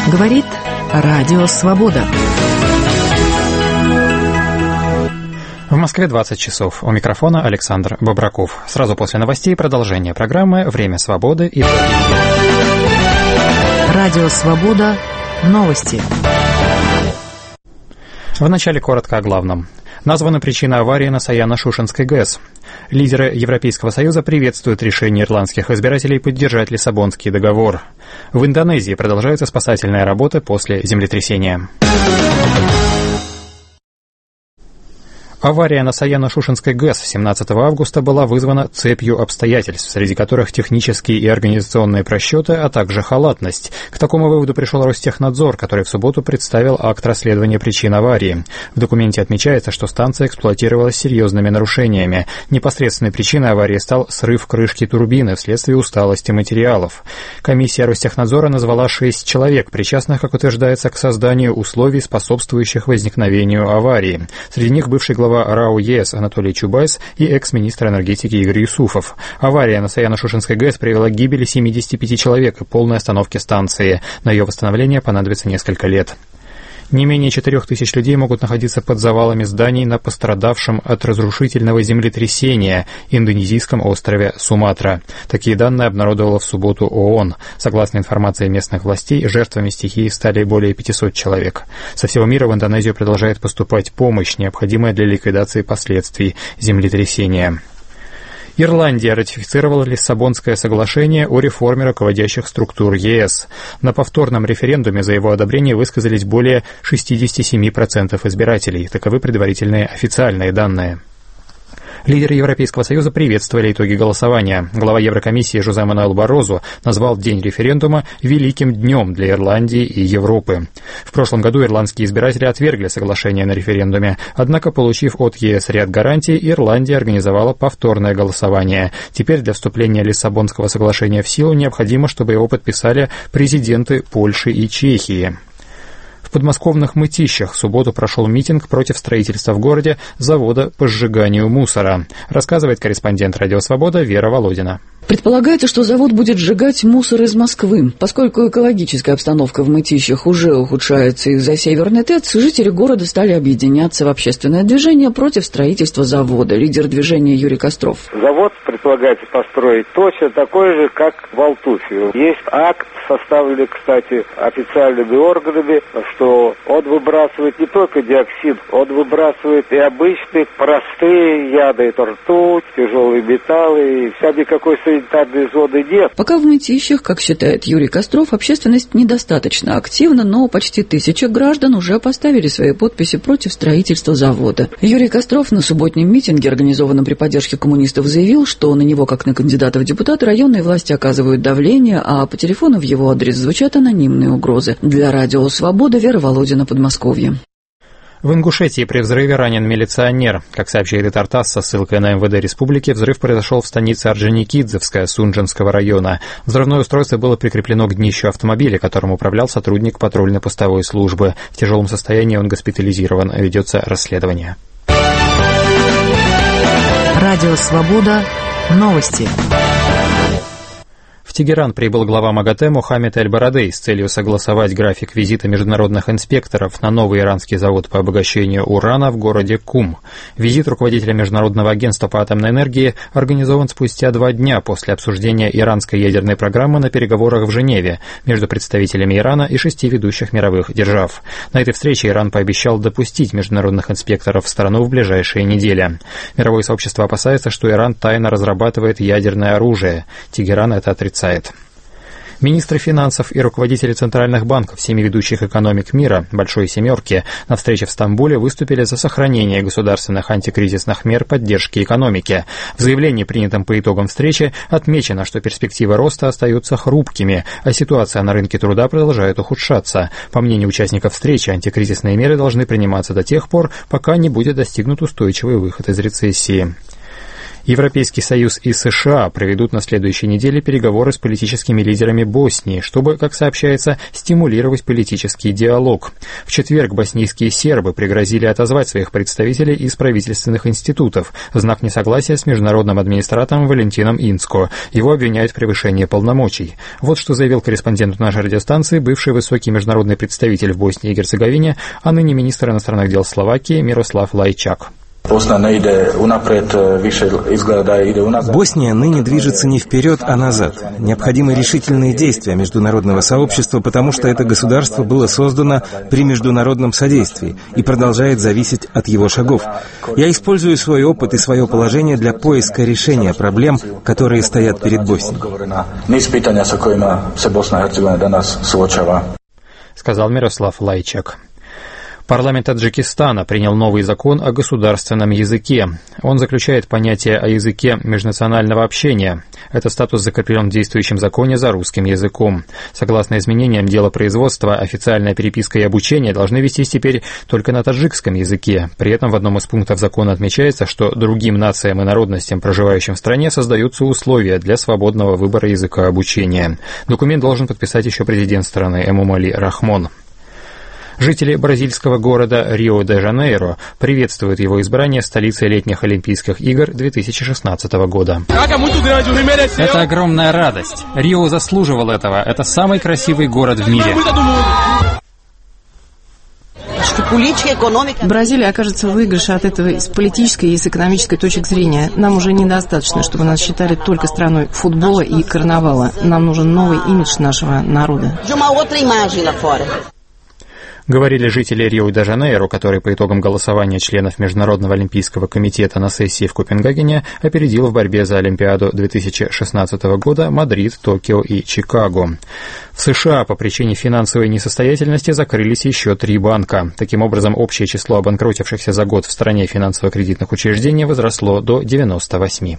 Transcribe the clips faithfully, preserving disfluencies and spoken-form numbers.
Говорит Радио Свобода. В Москве двадцать часов. У микрофона Александр Бобраков. Сразу после новостей продолжение программы «Время свободы» и... Радио Свобода. Новости. Вначале коротко о главном. Названа причина аварии на Саяно-Шушенской ГЭС. Лидеры Европейского Союза приветствуют решение ирландских избирателей поддержать Лиссабонский договор. В Индонезии продолжается спасательная работа после землетрясения. Авария на Саяно-Шушенской ГЭС семнадцатого августа была вызвана цепью обстоятельств, среди которых технические и организационные просчеты, а также халатность. К такому выводу пришел Ростехнадзор, который в субботу представил акт расследования причин аварии. В документе отмечается, что станция эксплуатировалась с серьезными нарушениями. Непосредственной причиной аварии стал срыв крышки турбины вследствие усталости материалов. Комиссия Ростехнадзора назвала шесть человек, причастных, как утверждается, к созданию условий, способствующих возникновению аварии. Среди них бывший глава РАО ЕС Анатолий Чубайс и экс-министр энергетики Игорь Юсуфов. Авария на Саяно-Шушенской ГЭС привела к гибели семидесяти пяти человек и полной остановке станции. На ее восстановление понадобится несколько лет. Не менее четырех тысяч людей могут находиться под завалами зданий на пострадавшем от разрушительного землетрясения индонезийском острове Суматра. Такие данные обнародовала в субботу ООН. Согласно информации местных властей, жертвами стихии стали более пятисот человек. Со всего мира в Индонезию продолжает поступать помощь, необходимая для ликвидации последствий землетрясения. Ирландия ратифицировала Лиссабонское соглашение о реформе руководящих структур ЕС. На повторном референдуме за его одобрение высказались более шестьдесят семь процентов избирателей. Таковы предварительные официальные данные. Лидеры Европейского Союза приветствовали итоги голосования. Глава Еврокомиссии Жозе Мануэль Баррозу назвал день референдума великим днем для Ирландии и Европы. В прошлом году ирландские избиратели отвергли соглашение на референдуме, однако, получив от ЕС ряд гарантий, Ирландия организовала повторное голосование. Теперь для вступления Лиссабонского соглашения в силу необходимо, чтобы его подписали президенты Польши и Чехии. В подмосковных Мытищах в субботу прошел митинг против строительства в городе завода по сжиганию мусора. Рассказывает корреспондент «Радио Свобода» Вера Володина. Предполагается, что завод будет сжигать мусор из Москвы. Поскольку экологическая обстановка в Мытищах уже ухудшается из-за Северной ТЭЦ, жители города стали объединяться в общественное движение против строительства завода. Лидер движения Юрий Костров. Завод предполагается построить точно такой же, как в Алтуфе. Есть акт, составленный, кстати, официальными органами, что он выбрасывает не только диоксид, он выбрасывает и обычные простые яды, это ртуть, тяжелые металлы, и вся никакой санитарной зоны нет. Пока в Мытищах, как считает Юрий Костров, общественность недостаточно активна, но почти тысяча граждан уже поставили свои подписи против строительства завода. Юрий Костров на субботнем митинге, организованном при поддержке коммунистов, заявил, что на него, как на кандидата в депутаты, районные власти оказывают давление, а по телефону в его адрес звучат анонимные угрозы. Для Радио Свобода, Вера Володина, Подмосковье. В Ингушетии при взрыве ранен милиционер. Как сообщает Тартас со ссылкой на МВД республики, взрыв произошел в станице Орджоникидзевская Сунжинского района. Взрывное устройство было прикреплено к днищу автомобиля, которым управлял сотрудник патрульно-постовой службы. В тяжелом состоянии он госпитализирован. Ведется расследование. Радио Свобода. Новости. В Тегеран прибыл глава МАГАТЭ Мохаммед Аль-Барадей с целью согласовать график визита международных инспекторов на новый иранский завод по обогащению урана в городе Кум. Визит руководителя Международного агентства по атомной энергии организован спустя два дня после обсуждения иранской ядерной программы на переговорах в Женеве между представителями Ирана и шести ведущих мировых держав. На этой встрече Иран пообещал допустить международных инспекторов в страну в ближайшие недели. Мировое сообщество опасается, что Иран тайно разрабатывает ядерное оружие. Тегеран это отрицает. Министры финансов и руководители центральных банков семи ведущих экономик мира, Большой Семерки, на встрече в Стамбуле выступили за сохранение государственных антикризисных мер поддержки экономики. В заявлении, принятом по итогам встречи, отмечено, что перспективы роста остаются хрупкими, а ситуация на рынке труда продолжает ухудшаться. По мнению участников встречи, антикризисные меры должны приниматься до тех пор, пока не будет достигнут устойчивый выход из рецессии. Европейский Союз и США проведут на следующей неделе переговоры с политическими лидерами Боснии, чтобы, как сообщается, стимулировать политический диалог. В четверг боснийские сербы пригрозили отозвать своих представителей из правительственных институтов в знак несогласия с международным администратором Валентином Инцко. Его обвиняют в превышении полномочий. Вот что заявил корреспонденту нашей радиостанции бывший высокий международный представитель в Боснии и Герцеговине, а ныне министр иностранных дел Словакии Мирослав Лайчак. Босния ныне движется не вперед, а назад. Необходимы решительные действия международного сообщества, потому что это государство было создано при международном содействии и продолжает зависеть от его шагов. Я использую свой опыт и свое положение для поиска решения проблем, которые стоят перед Боснией. Сказал Мирослав Лайчак. Парламент Таджикистана принял новый закон о государственном языке. Он заключает понятие о языке межнационального общения. Этот статус закреплен в действующем законе за русским языком. Согласно изменениям дела производства, официальная переписка и обучение должны вестись теперь только на таджикском языке. При этом в одном из пунктов закона отмечается, что другим нациям и народностям, проживающим в стране, создаются условия для свободного выбора языка обучения. Документ должен подписать еще президент страны Эмомали Рахмон. Жители бразильского города Рио-де-Жанейро приветствуют его избрание столицей летних Олимпийских игр две тысячи шестнадцатого года. Это огромная радость. Рио заслуживал этого. Это самый красивый город в мире. Бразилия окажется в выигрыше от этого с политической и с экономической точек зрения. Нам уже недостаточно, чтобы нас считали только страной футбола и карнавала. Нам нужен новый имидж нашего народа. Говорили жители Рио-де-Жанейро, который по итогам голосования членов Международного олимпийского комитета на сессии в Копенгагене опередил в борьбе за Олимпиаду две тысячи шестнадцатого года Мадрид, Токио и Чикаго. В США по причине финансовой несостоятельности закрылись еще три банка. Таким образом, общее число обанкротившихся за год в стране финансово-кредитных учреждений возросло до девяноста восьми.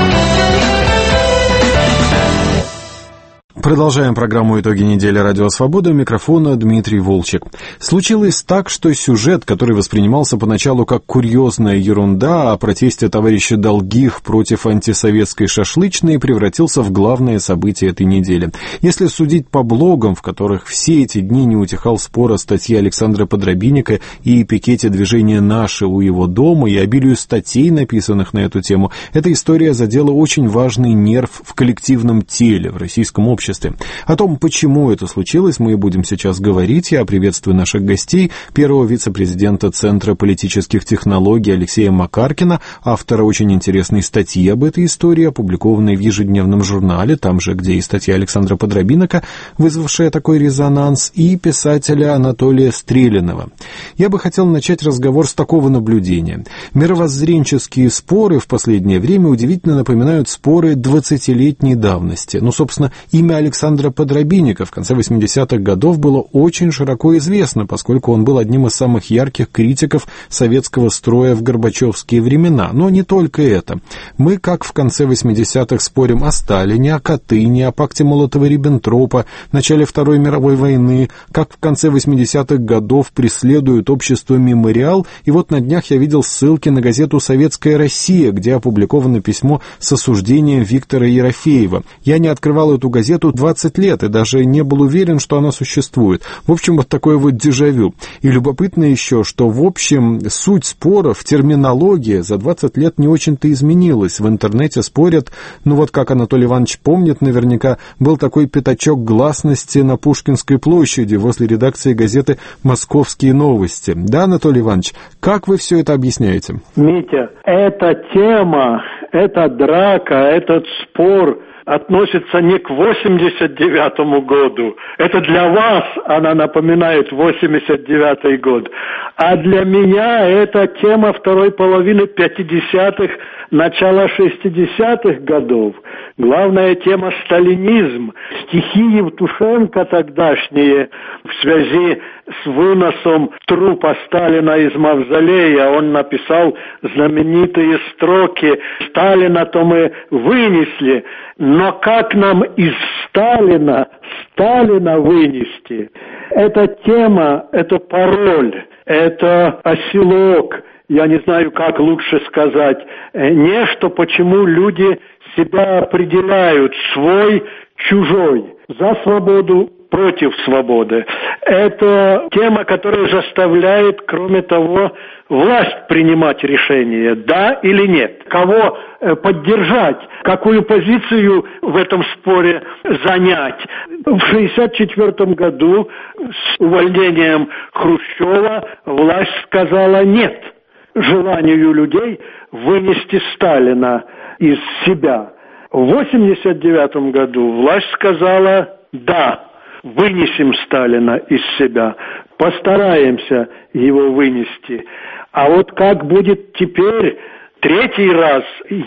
Продолжаем программу «Итоги недели. Радио Свобода». У микрофона Дмитрий Волчек. Случилось так, что сюжет, который воспринимался поначалу как курьезная ерунда о протесте товарища Долгих против антисоветской шашлычной, превратился в главное событие этой недели. Если судить по блогам, в которых все эти дни не утихал спор о статье Александра Подробинника и пикете движения «Наши» у его дома и обилию статей, написанных на эту тему, эта история задела очень важный нерв в коллективном теле, в российском обществе. О том, почему это случилось, мы будем сейчас говорить. Я приветствую наших гостей. Первого вице-президента Центра политических технологий Алексея Макаркина, автора очень интересной статьи об этой истории, опубликованной в ежедневном журнале, там же, где и статья Александра Подробиника, вызвавшая такой резонанс, и писателя Анатолия Стрелянова. Я бы хотел начать разговор с такого наблюдения. Мировоззренческие споры в последнее время удивительно напоминают споры двадцатилетней давности. Ну, собственно, имя Александра Подробинника в конце восьмидесятых годов было очень широко известно, поскольку он был одним из самых ярких критиков советского строя в горбачевские времена. Но не только это. Мы, как в конце восьмидесятых, спорим о Сталине, о Катыни, о пакте Молотова-Риббентропа, начале Второй мировой войны, как в конце восьмидесятых годов преследуют общество «Мемориал», и вот на днях я видел ссылки на газету «Советская Россия», где опубликовано письмо с осуждением Виктора Ерофеева. Я не открывал эту газету двадцать лет и даже не был уверен, что она существует. В общем, вот такое вот дежавю. И любопытно еще, что в общем суть споров, терминология за двадцать лет не очень-то изменилась. В интернете спорят, ну вот как Анатолий Иванович помнит, наверняка был такой пятачок гласности на Пушкинской площади возле редакции газеты «Московские новости». Да, Анатолий Иванович, как вы все это объясняете? Митя, эта тема, эта драка, этот спор относится не к восемьдесят девятому году. Это для вас она напоминает восемьдесят девятый год. А для меня это тема второй половины пятидесятых, начала шестидесятых годов. Главная тема — сталинизм. Стихи Евтушенко тогдашние в связи с выносом трупа Сталина из мавзолея. Он написал знаменитые строки: «Сталина-то мы вынесли, но как нам из Сталина Сталина вынести?» Эта тема, это пароль, это оселок, я не знаю, как лучше сказать, нечто, почему люди себя определяют, свой, чужой, за свободу, против свободы. Это тема, которая заставляет, кроме того, власть принимать решение, да или нет. Кого поддержать, какую позицию в этом споре занять. В шестьдесят четвёртом году с увольнением Хрущева власть сказала «нет» желанию людей вынести Сталина из себя. В восемьдесят девятом году власть сказала «да». Вынесем Сталина из себя, постараемся его вынести. А вот как будет теперь, третий раз,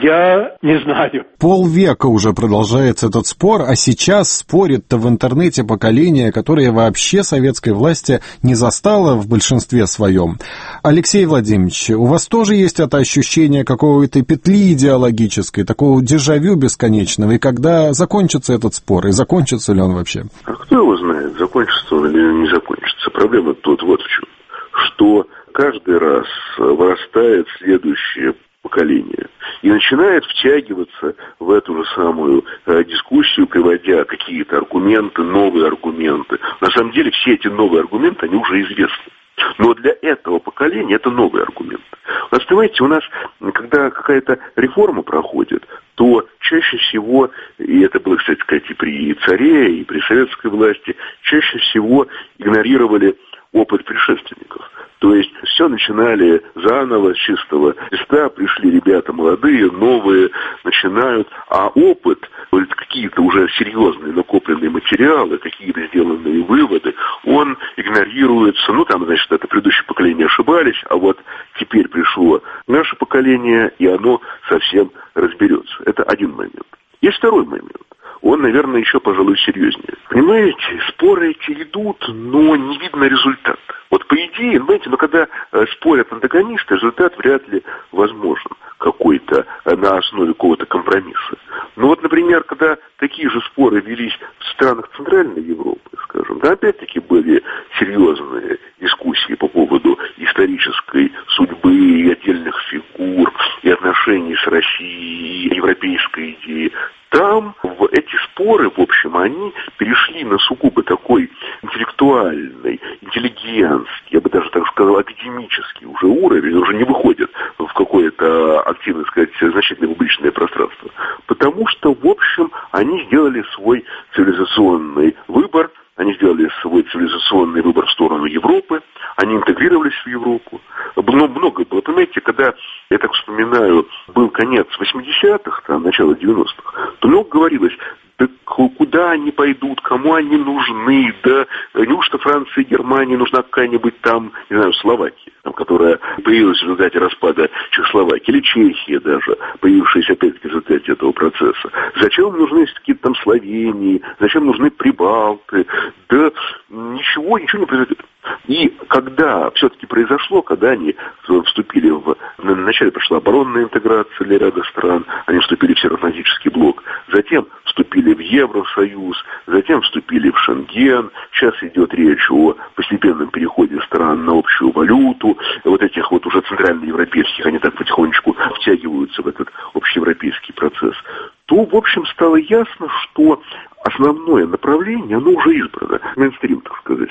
я не знаю. Полвека уже продолжается этот спор, а сейчас спорит-то в интернете поколение, которое вообще советской власти не застало в большинстве своем. Алексей Владимирович, у вас тоже есть это ощущение какой-то петли идеологической, такого дежавю бесконечного, и когда закончится этот спор, и закончится ли он вообще? А кто его знает, закончится он или не закончится. Проблема тут вот в чем, что каждый раз вырастает следующее поколение и начинает втягиваться в эту же самую э, дискуссию, приводя какие-то аргументы, новые аргументы. На самом деле все эти новые аргументы, они уже известны. Но для этого поколения это новый аргумент. У нас, понимаете, у нас, когда какая-то реформа проходит, то чаще всего, и это было, кстати сказать, и при царе, и при советской власти, чаще всего игнорировали опыт предшественников. То есть все начинали заново, с чистого листа, пришли ребята молодые, новые, начинают, а опыт, какие-то уже серьезные накопленные материалы, какие-то сделанные выводы, он игнорируется. Ну, там, значит, это предыдущее поколение ошибались, а вот теперь пришло наше поколение, и оно совсем разберется. Это один момент. Есть второй момент. Он, наверное, еще, пожалуй, серьезнее. Понимаете, споры эти идут, но не видно результата. Вот по идее, знаете, но когда э, спорят антагонисты, результат вряд ли возможен какой-то э, на основе какого-то компромисса. Ну вот, например, когда такие же споры велись в странах Центральной Европы, скажем, да, опять-таки были серьезные дискуссии по поводу исторической судьбы и отдельных фигур, и отношений с Россией, и европейской идеи. Там в эти споры, в общем, они перешли на сугубо такой интеллектуальный, интеллигентский, я бы даже так сказал, академический уже уровень, уже не выходит в какое-то активное, сказать, значительное публичное пространство. Потому что, в общем, они сделали свой цивилизационный выбор, они сделали свой цивилизационный выбор в сторону Европы, они интегрировались в Европу. Было много было. Понимаете, когда, я так вспоминаю, был конец восьмидесятых, там, начало девяностых, то много говорилось, да куда они пойдут, кому они нужны, да неужто Франции и Германии нужна какая-нибудь там, не знаю, Словакия, там, которая появилась в результате распада Чехословакии, или Чехия даже, появившаяся опять-таки в результате этого процесса. Зачем нужны какие-то там Словении, зачем нужны Прибалты, да ничего, ничего не произойдет. И когда все-таки произошло, когда они вступили в... Вначале прошла оборонная интеграция для ряда стран, они вступили в Североатлантический блок, затем вступили в Евросоюз, затем вступили в Шенген, сейчас идет речь о постепенном переходе стран на общую валюту, вот этих вот уже центральноевропейских, они так потихонечку втягиваются в этот общеевропейский процесс, то, в общем, стало ясно, что основное направление, оно уже избрано, мейнстрим, так сказать.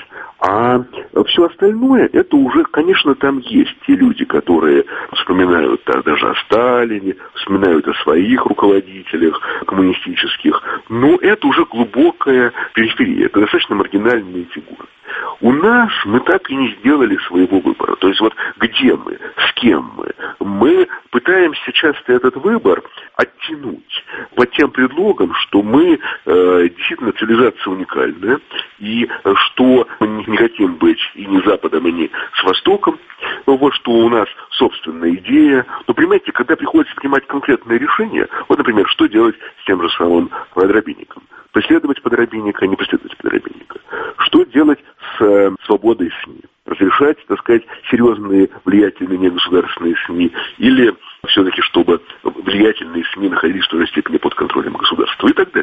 А все остальное, это уже, конечно, там есть те люди, которые вспоминают так, даже о Сталине, вспоминают о своих руководителях коммунистических, но это уже глубокая периферия, это достаточно маргинальные фигуры. У нас мы так и не сделали своего выбора. То есть вот где мы, с кем мы. Мы пытаемся часто этот выбор оттянуть под тем предлогом, что мы э, действительно цивилизация уникальная, и что мы не хотим быть и не Западом, и не с Востоком, вот что у нас собственная идея. Но понимаете, когда приходится принимать конкретное решение, вот, например, что делать с тем же самым Подробинником? Преследовать Подробинника, не преследовать Подробинника. Что делать с э, свободой СМИ? Разрешать, так сказать, серьезные влиятельные негосударственные СМИ, или все-таки, чтобы влиятельные СМИ находились в той же степени под контролем государства и так далее.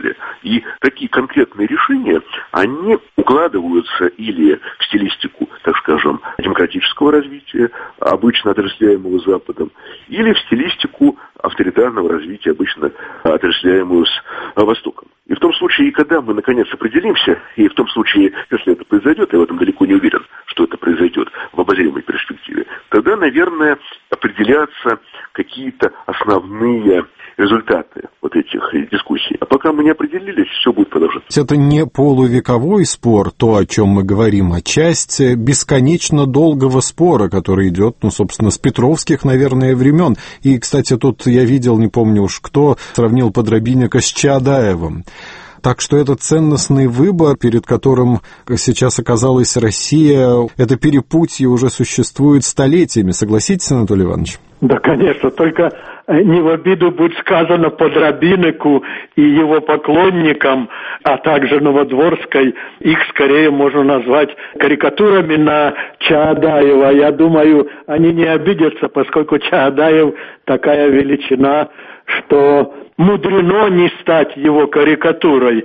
И такие конкретные решения, они укладываются или в стилистику, так скажем, демократического развития, обычно отождествляемого Западом, или в стилистику авторитарного развития, обычно отождествляемую с Востоком. И в том случае, когда мы наконец определимся, и в том случае, если это произойдет, я в этом далеко не уверен, что это произойдет в обозримой перспективе, тогда, наверное, определятся какие-то основные результаты вот этих дискуссий. А пока мы не определились, все будет продолжаться. Это не полувековой спор, то, о чем мы говорим, а часть бесконечно долгого спора, который идет, ну, собственно, с петровских, наверное, времен. И, кстати, тут я видел, не помню уж кто, сравнил Подробинника с Чаадаевым. Так что это ценностный выбор, перед которым сейчас оказалась Россия. Это перепутье уже существует столетиями. Согласитесь, Анатолий Иванович? Да, конечно, только не в обиду будет сказано Подробиннику и его поклонникам, а также Новодворской. Их скорее можно назвать карикатурами на Чаадаева. Я думаю, они не обидятся, поскольку Чаадаев такая величина, что мудрено не стать его карикатурой.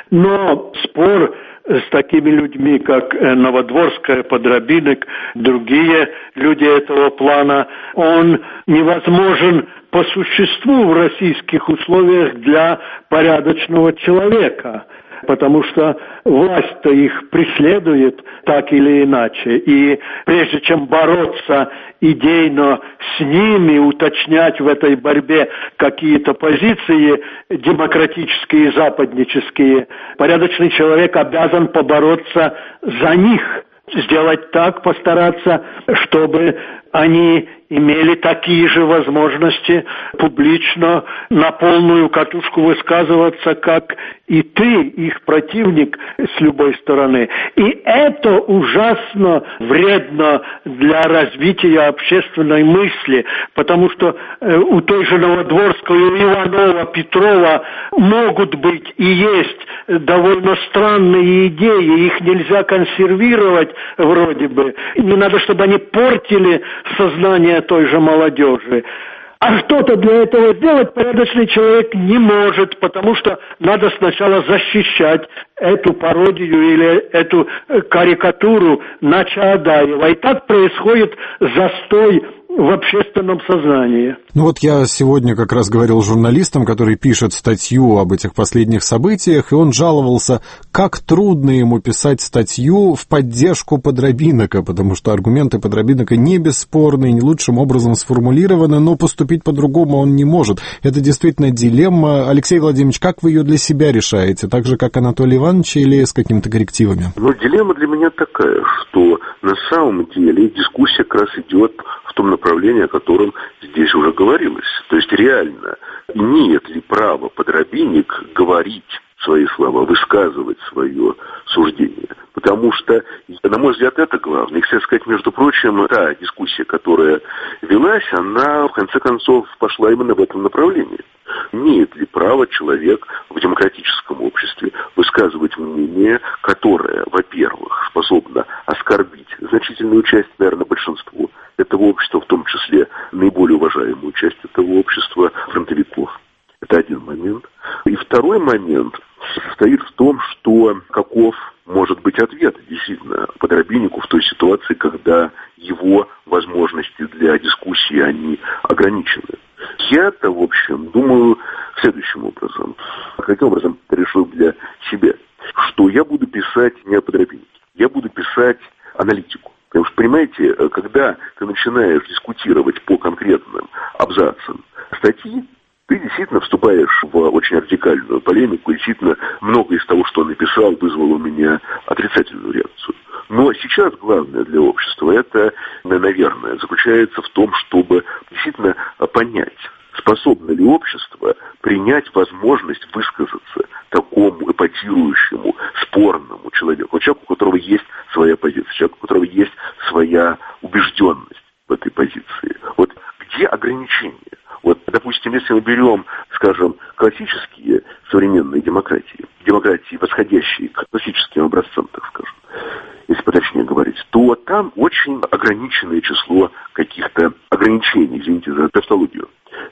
Но спор с такими людьми, как Новодворская, Подробинник, другие люди этого плана, он невозможен по существу в российских условиях для порядочного человека, потому что власть-то их преследует так или иначе. И прежде чем бороться идейно с ними, уточнять в этой борьбе какие-то позиции демократические и западнические, порядочный человек обязан побороться за них, сделать так, постараться, чтобы они имели такие же возможности публично на полную катушку высказываться, как и ты, их противник, с любой стороны. И это ужасно вредно для развития общественной мысли, потому что э, у той же Новодворской, у Иванова, Петрова могут быть и есть довольно странные идеи, их нельзя консервировать вроде бы. Не надо, чтобы они портили сознание той же молодежи. А что-то для этого сделать порядочный человек не может, потому что надо сначала защищать эту пародию или эту карикатуру на Чаадаева. И так происходит застой в общественном сознании. Ну вот я сегодня как раз говорил с журналистом, который пишет статью об этих последних событиях, и он жаловался, как трудно ему писать статью в поддержку Подробинника, потому что аргументы Подробинника не бесспорны, не лучшим образом сформулированы, но поступить по-другому он не может. Это действительно дилемма. Алексей Владимирович, как вы ее для себя решаете? Так же, как Анатолий Иванович, или с какими-то коррективами? Ну, дилемма для меня такая, что на самом деле дискуссия как раз идет в том направлении, о котором здесь уже говорилось. То есть реально, имеет ли право Подробинник говорить свои слова, высказывать свое суждение? Потому что, на мой взгляд, это главное. И, кстати сказать, между прочим, та дискуссия, которая велась, она, в конце концов, пошла именно в этом направлении. Имеет ли право человек в демократическом обществе высказывать мнение, которое, во-первых, способно оскорбить значительную часть, наверное, большинству этого общества, в том числе наиболее уважаемую часть этого общества, фронтовиков. Это один момент. И второй момент состоит в том, что каков может быть ответ действительно Подробиннику в той ситуации, когда его возможности для дискуссии, они ограничены. Я-то, в общем, думаю следующим образом. Каким образом решил для себя? Что я буду писать не о Подробиннике. Я буду писать аналитику. Потому что, понимаете, когда ты начинаешь дискутировать по конкретным абзацам статьи, ты действительно вступаешь в очень радикальную полемику, и действительно многое из того, что он написал, вызвало у меня отрицательную реакцию. Но сейчас главное для общества, это, наверное, заключается в том, чтобы действительно понять, способно ли общество принять возможность высказаться такому эпатирующему, спорному человеку, человеку, у которого есть своя позиция, человеку, у которого есть своя убежденность в этой позиции. Вот где ограничения? Вот, допустим, если мы берем, скажем, классические современные демократии, демократии, восходящие к классическим образцам, так скажем, если поточнее говорить, то там очень ограниченное число каких-то ограничений, извините за тавтологию.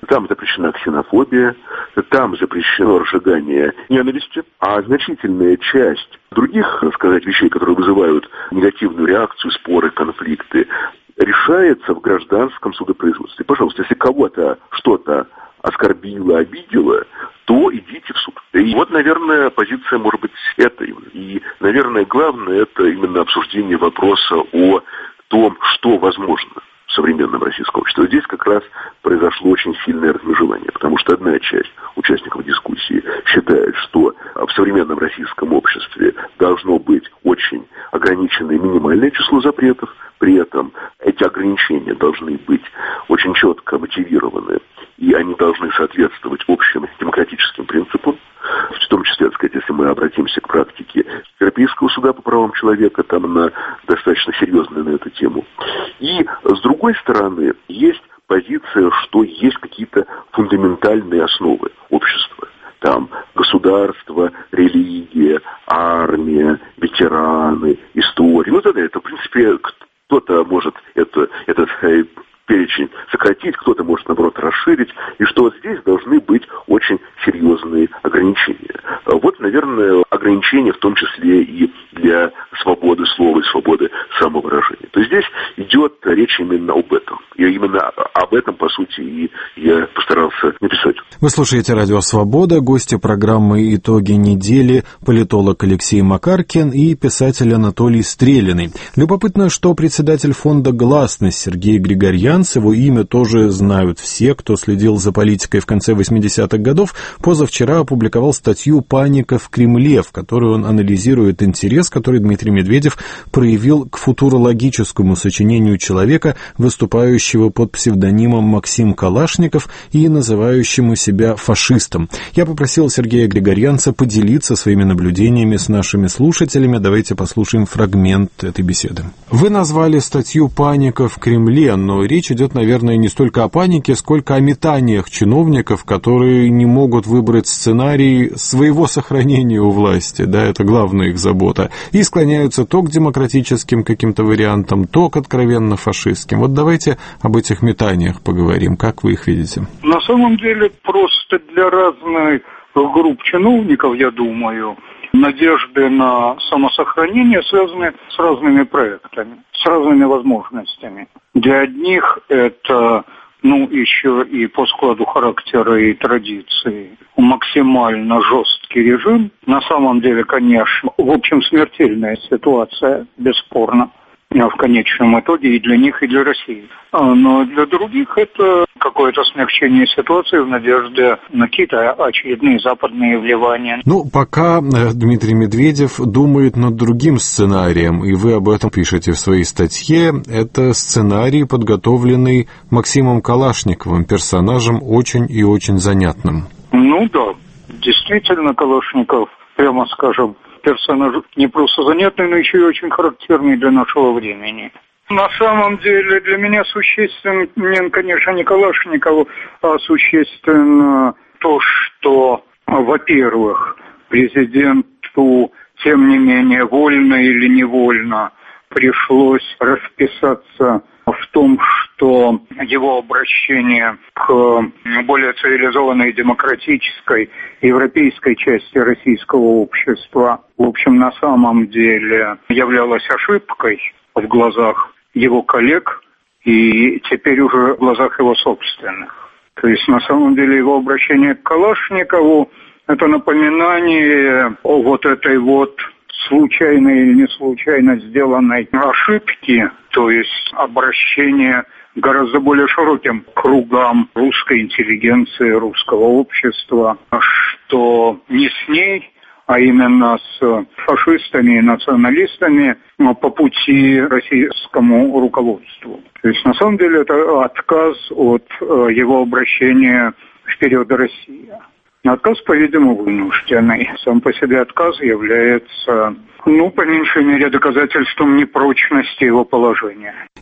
там запрещена ксенофобия, там запрещено разжигание ненависти, а значительная часть других, так сказать, вещей, которые вызывают негативную реакцию, споры, конфликты, решается в гражданском судопроизводстве. Пожалуйста, если кого-то что-то оскорбило, обидело, то идите в суд. И вот, наверное, позиция может быть этой. И, наверное, главное это именно обсуждение вопроса о том, что возможно в современном российском обществе. Здесь как раз произошло очень сильное размежевание, потому что одна часть участников дискуссии считает, что в современном российском обществе должно быть очень ограниченное минимальное число запретов, при этом эти ограничения должны быть очень четко мотивированы, и они должны соответствовать общим демократическим принципам, в том числе, так сказать, если мы обратимся к практике Европейского суда по правам человека, там она достаточно серьезная на эту тему. И, с другой стороны, есть позиция, что есть какие-то фундаментальные основы общества. Там государство, религия, армия, ветераны, история. Ну, тогда это, в принципе, кто-то может это, этот перечень сократить, кто-то может, наоборот, расширить, и что вот здесь должны быть очень серьезные ограничения. Вот, наверное, ограничения в том числе и для свободы слова и свободы самовыражения. То есть здесь идет речь именно об этом. И именно об этом, по сути, и я постарался написать. Вы слушаете «Радио Свобода», гости программы «Итоги недели», политолог Алексей Макаркин и писатель Анатолий Стрелиный. Любопытно, что председатель фонда «Гласность» Сергей Григорьян, его имя тоже знают все, кто следил за политикой в конце восьмидесятых годов, позавчера опубликовал статью «Паника в Кремле», в которой он анализирует интерес, который Дмитрий Медведев проявил к футурологическому сочинению человека, выступающего под псевдонимом Максим Калашников и называющему себя фашистом. Я попросил Сергея Григорьянца поделиться своими наблюдениями с нашими слушателями. Давайте послушаем фрагмент этой беседы. Вы назвали статью «Паника в Кремле», но речь идет, наверное, не столько о панике, сколько о метаниях чиновников, которые не могут выбрать сценарий своего сохранения у власти, да, это главная их забота, и склоняются то к демократическим каким-то вариантам, то к откровенно фашистским. Вот давайте об этих метаниях поговорим. Как вы их видите? На самом деле, просто для разных групп чиновников, я думаю, надежды на самосохранение связаны с разными проектами, с разными возможностями. Для одних это, ну, еще и по складу характера и традиции максимально жесткий режим. На самом деле, конечно, в общем, смертельная ситуация, бесспорно, в конечном итоге и для них, и для России. Но для других это какое-то смягчение ситуации в надежде на какие-то очередные западные вливания. Ну, пока Дмитрий Медведев думает над другим сценарием, и вы об этом пишете в своей статье, это сценарий, подготовленный Максимом Калашниковым, персонажем очень и очень занятным. Ну да, действительно, Калашников, прямо скажем, персонаж не просто занятный, но еще и очень характерный для нашего времени. На самом деле для меня существен, конечно, не Калашников, а существенно то, что, во-первых, президенту, тем не менее, вольно или невольно пришлось расписаться в том, что его обращение к более цивилизованной, демократической, европейской части российского общества, в общем, на самом деле являлось ошибкой в глазах его коллег и теперь уже в глазах его собственных. То есть, на самом деле, его обращение к Калашникову – это напоминание о вот этой вот случайной или не случайно сделанной ошибки, то есть обращение к гораздо более широким кругам русской интеллигенции, русского общества, что не с ней, а именно с фашистами и националистами по пути российскому руководству. То есть, на самом деле, это отказ от его обращения «Вперед, Россия». Отказ, по-видимому, вынужденный. Сам по себе отказ является, ну, по меньшей мере, доказательством непрочности его положения.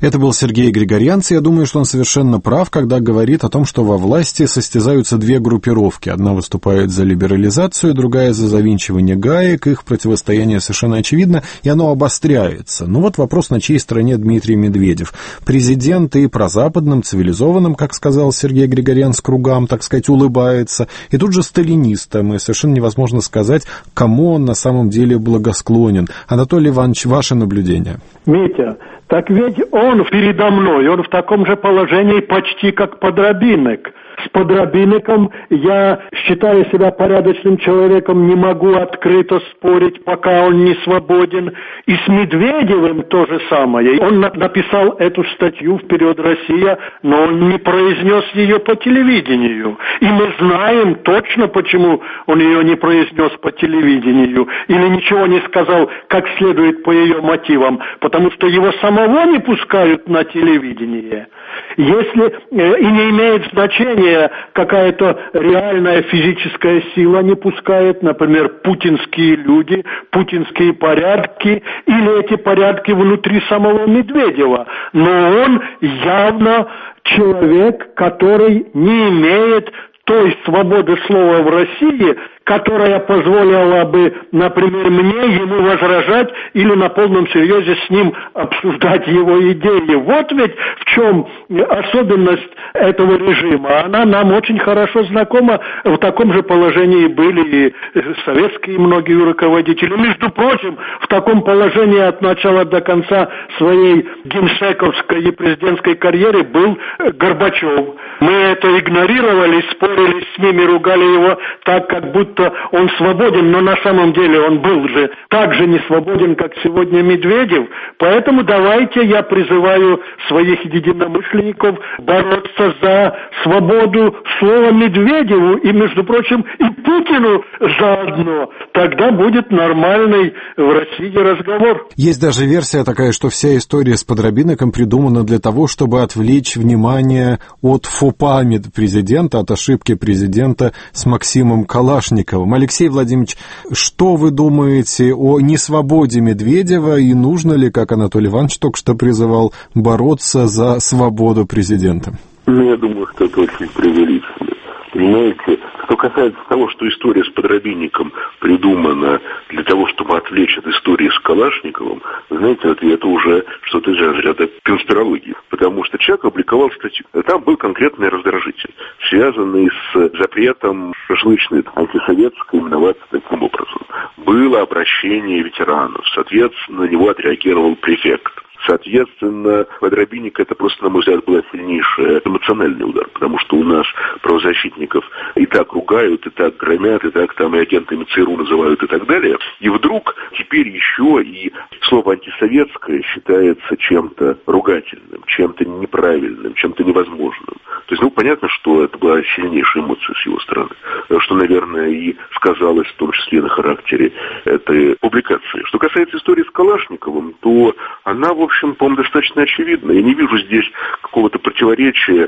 Это был Сергей Григорянц. Я думаю, что он совершенно прав, когда говорит о том, что во власти состязаются две группировки. Одна выступает за либерализацию, другая за завинчивание гаек. Их противостояние совершенно очевидно, и оно обостряется. Но вот вопрос, на чьей стороне Дмитрий Медведев. Президент и прозападным, цивилизованным, как сказал Сергей Григорянц, кругам, так сказать, улыбается. И тут же сталинистам, и совершенно невозможно сказать, кому он на самом деле благосклонен. Анатолий Иванович, ваше наблюдение. Митя, так ведь он передо мной, он в таком же положении почти как Подробинок. С Подробинником я, считая себя порядочным человеком, не могу открыто спорить, пока он не свободен. И с Медведевым то же самое. Он на- написал эту статью «Вперед, Россия», но он не произнес ее по телевидению. И мы знаем точно, почему он ее не произнес по телевидению. Или ничего не сказал, как следует по ее мотивам. Потому что его самого не пускают на телевидение. Если э, и не имеет значения, какая-то реальная физическая сила не пускает, например, путинские люди, путинские порядки, или эти порядки внутри самого Медведева. Но он явно человек, который не имеет той свободы слова в России, которая позволила бы, например, мне ему возражать или на полном серьезе с ним обсуждать его идеи. Вот ведь в чем особенность этого режима. Она нам очень хорошо знакома. В таком же положении были и советские многие руководители. Между прочим, в таком положении от начала до конца своей генсековской и президентской карьеры был Горбачев. Мы это игнорировали, спорили с ними, ругали его так, как будто он свободен, но на самом деле он был же так же не свободен, как сегодня Медведев. Поэтому давайте я призываю своих единомышленников бороться за свободу слова Медведеву и, между прочим, и Путину заодно. Тогда будет нормальный в России разговор. Есть даже версия такая, что вся история с Подробиноком придумана для того, чтобы отвлечь внимание от фопа президента, от ошибки президента с Максимом Калашниковым. Алексей Владимирович, что вы думаете о несвободе Медведева и нужно ли, как Анатолий Иванович только что призывал, бороться за свободу президента? Ну, я думаю, что это очень преувеличено. Понимаете, что касается того, что история с Подробинником придумана для того, чтобы отвлечь от истории с Калашниковым, знаете, это, это уже что-то из разряда конспирологии. Потому что человек опубликовал статью. Там был конкретный раздражитель, связанный с запретом шашлычной антисоветской именоваться таким образом. Было обращение ветеранов, соответственно, на него отреагировал префект. Соответственно, Подробинник это просто, на мой взгляд, был сильнейший эмоциональный удар, потому что у нас правозащитников и так ругают, и так громят, и так там и агентами ЦРУ называют и так далее. И вдруг теперь еще и слово антисоветское считается чем-то ругательным, чем-то неправильным, чем-то невозможным. То есть, ну, понятно, что это была сильнейшая эмоция с его стороны, что, наверное, и сказалось в том числе на характере этой публикации. Что касается истории с Калашниковым, то она, в общем, по-моему, достаточно очевидна. Я не вижу здесь какого-то противоречия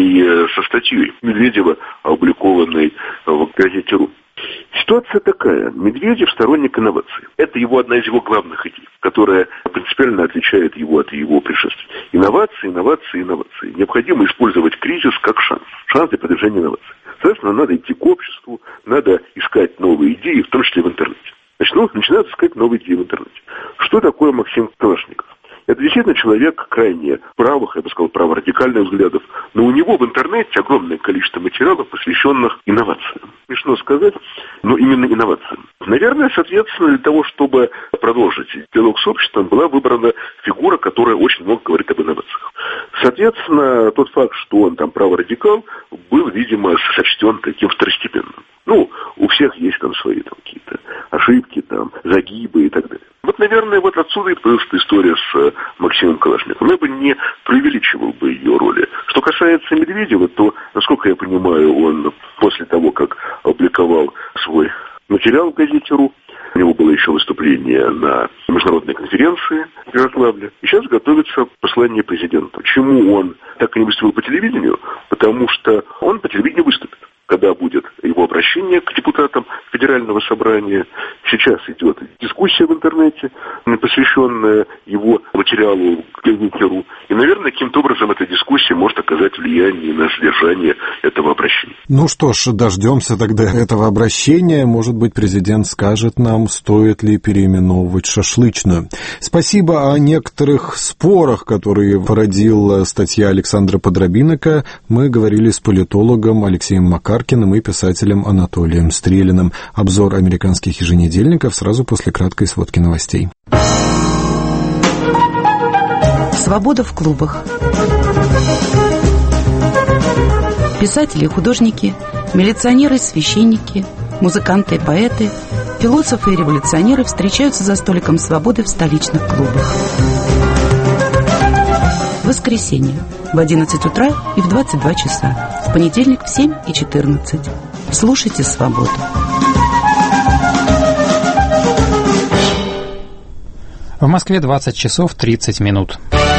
и со статьей Медведева, опубликованной в газете «Ру». Ситуация такая. Медведев сторонник инноваций. Это его одна из его главных идей, которая принципиально отличает его от его предшественников. Инновации, инновации, инновации. Необходимо использовать кризис как шанс. Шанс для продвижения инноваций. Соответственно, надо идти к обществу, надо искать новые идеи, в том числе в интернете. Значит, ну, начинают искать новые идеи в интернете. Что такое Максим Калашников? Это действительно человек крайне правых, я бы сказал, праворадикальных взглядов, но у него в интернете огромное количество материалов, посвященных инновациям. Смешно сказать, но именно инновациям. Наверное, соответственно, для того, чтобы продолжить диалог с обществом, была выбрана фигура, которая очень много говорит об инновациях. Соответственно, тот факт, что он там праворадикал, был, видимо, сочтен таким второстепенным. Ну, у всех есть там свои там какие-то ошибки, там, загибы и так далее. Вот, наверное, вот отсюда и появилась история с Максимом Калашниковым. Я бы не преувеличивал бы ее роли. Что касается Медведева, то, насколько я понимаю, он после того, как опубликовал свой материал в газете «Ру», у него было еще выступление на международной конференции в Ярославле. И сейчас готовится послание президенту. Почему он так и не выступил по телевидению? Потому что он по телевидению выступит. когда будет его обращение к депутатам Федерального собрания. Сейчас идет дискуссия в интернете, посвященная его материалу Клевникеру. И, наверное, каким-то образом эта дискуссия может оказать влияние на содержание этого обращения. Ну что ж, дождемся тогда этого обращения. Может быть, президент скажет нам, стоит ли переименовывать шашлычную. Спасибо. О некоторых спорах, которые породила статья Александра Подробинека, мы говорили с политологом Алексеем Макаркиным и писателем Анатолием Стрелиным. Обзор американских еженедельников сразу после краткой сводки новостей. Свобода в клубах. Писатели и художники, милиционеры и священники, музыканты и поэты, философы и революционеры встречаются за столиком свободы в столичных клубах. Воскресенье в одиннадцать утра и в двадцать два часа. В понедельник в семь и четырнадцать. Слушайте «Свободу». В Москве двадцать часов тридцать минут.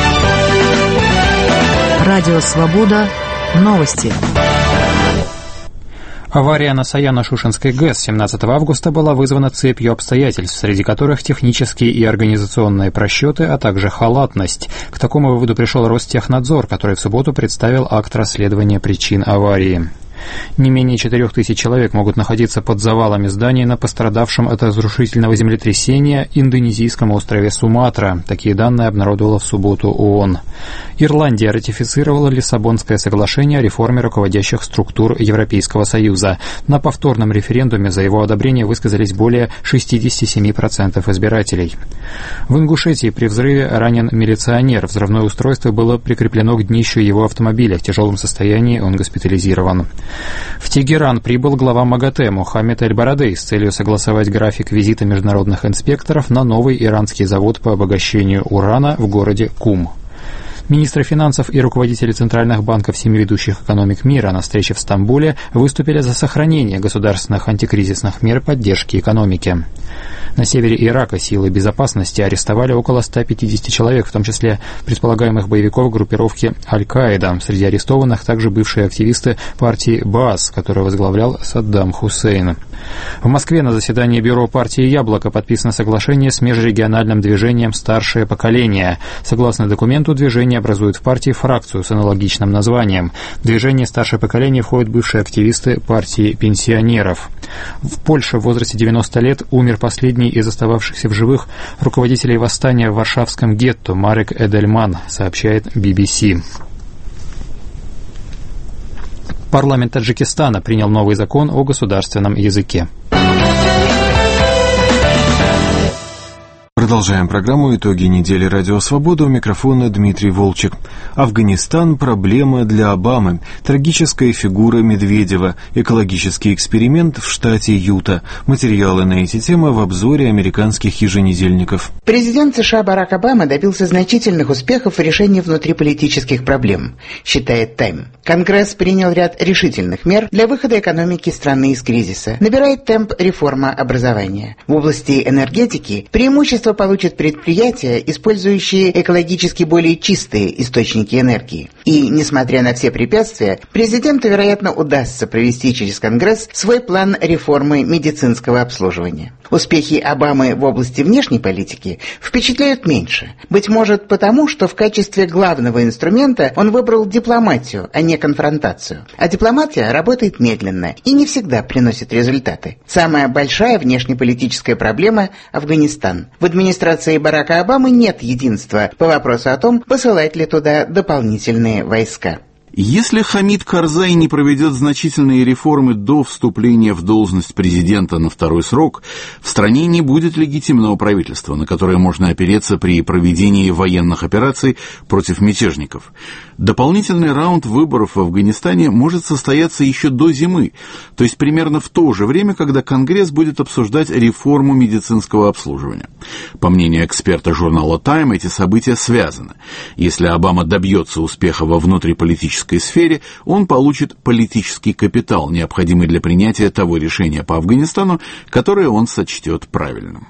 Радио «Свобода». Новости. Авария на Саяно-Шушенской ГЭС семнадцатого августа была вызвана цепью обстоятельств, среди которых технические и организационные просчеты, а также халатность. К такому выводу пришел Ростехнадзор, который в субботу представил акт расследования причин аварии. Не менее четырех тысяч человек могут находиться под завалами зданий на пострадавшем от разрушительного землетрясения индонезийском острове Суматра. Такие данные обнародовала в субботу ООН. Ирландия ратифицировала Лиссабонское соглашение о реформе руководящих структур Европейского Союза. На повторном референдуме за его одобрение высказались более шестьдесят семь процентов избирателей. В Ингушетии при взрыве ранен милиционер. Взрывное устройство было прикреплено к днищу его автомобиля. В тяжелом состоянии он госпитализирован. В Тегеран прибыл глава МАГАТЭ Мохаммед Эль-Барадей с целью согласовать график визита международных инспекторов на новый иранский завод по обогащению урана в городе Кум. Министры финансов и руководители центральных банков семи ведущих экономик мира на встрече в Стамбуле выступили за сохранение государственных антикризисных мер поддержки экономики. На севере Ирака силы безопасности арестовали около ста пятидесяти человек, в том числе предполагаемых боевиков группировки Аль-Каида. Среди арестованных также бывшие активисты партии Баас, которую возглавлял Саддам Хусейн. В Москве на заседании бюро партии «Яблоко» подписано соглашение с межрегиональным движением «Старшее поколение». Согласно документу, движение образует в партии фракцию с аналогичным названием. В движение «Старшее поколение» входят бывшие активисты партии пенсионеров. В Польше в возрасте девяноста лет умер последний из остававшихся в живых руководителей восстания в варшавском гетто Марек Эдельман, сообщает би би си. Парламент Таджикистана принял новый закон о государственном языке. Продолжаем программу «Итоги недели. Радио Свобода». У микрофона Дмитрий Волчек. Афганистан – проблема для Обамы. Трагическая фигура Медведева. Экологический эксперимент в штате Юта. Материалы на эти темы в обзоре американских еженедельников. Президент США Барак Обама добился значительных успехов в решении внутриполитических проблем, считает Тайм. Конгресс принял ряд решительных мер для выхода экономики страны из кризиса. Набирает темп реформа образования. В области энергетики преимущество получат предприятия, использующие экологически более чистые источники энергии. И, несмотря на все препятствия, президенту, вероятно, удастся провести через Конгресс свой план реформы медицинского обслуживания. Успехи Обамы в области внешней политики впечатляют меньше. Быть может, потому, что в качестве главного инструмента он выбрал дипломатию, а не конфронтацию. А дипломатия работает медленно и не всегда приносит результаты. Самая большая внешнеполитическая проблема – Афганистан. В администрации Барака Обамы нет единства по вопросу о том, посылать ли туда дополнительные войска. Если Хамид Карзай не проведет значительные реформы до вступления в должность президента на второй срок, в стране не будет легитимного правительства, на которое можно опереться при проведении военных операций против мятежников. Дополнительный раунд выборов в Афганистане может состояться еще до зимы, то есть примерно в то же время, когда Конгресс будет обсуждать реформу медицинского обслуживания. По мнению эксперта журнала Time, эти события связаны. Если Обама добьется успеха во внутриполитической сфере, он получит политический капитал, необходимый для принятия того решения по Афганистану, которое он сочтет правильным.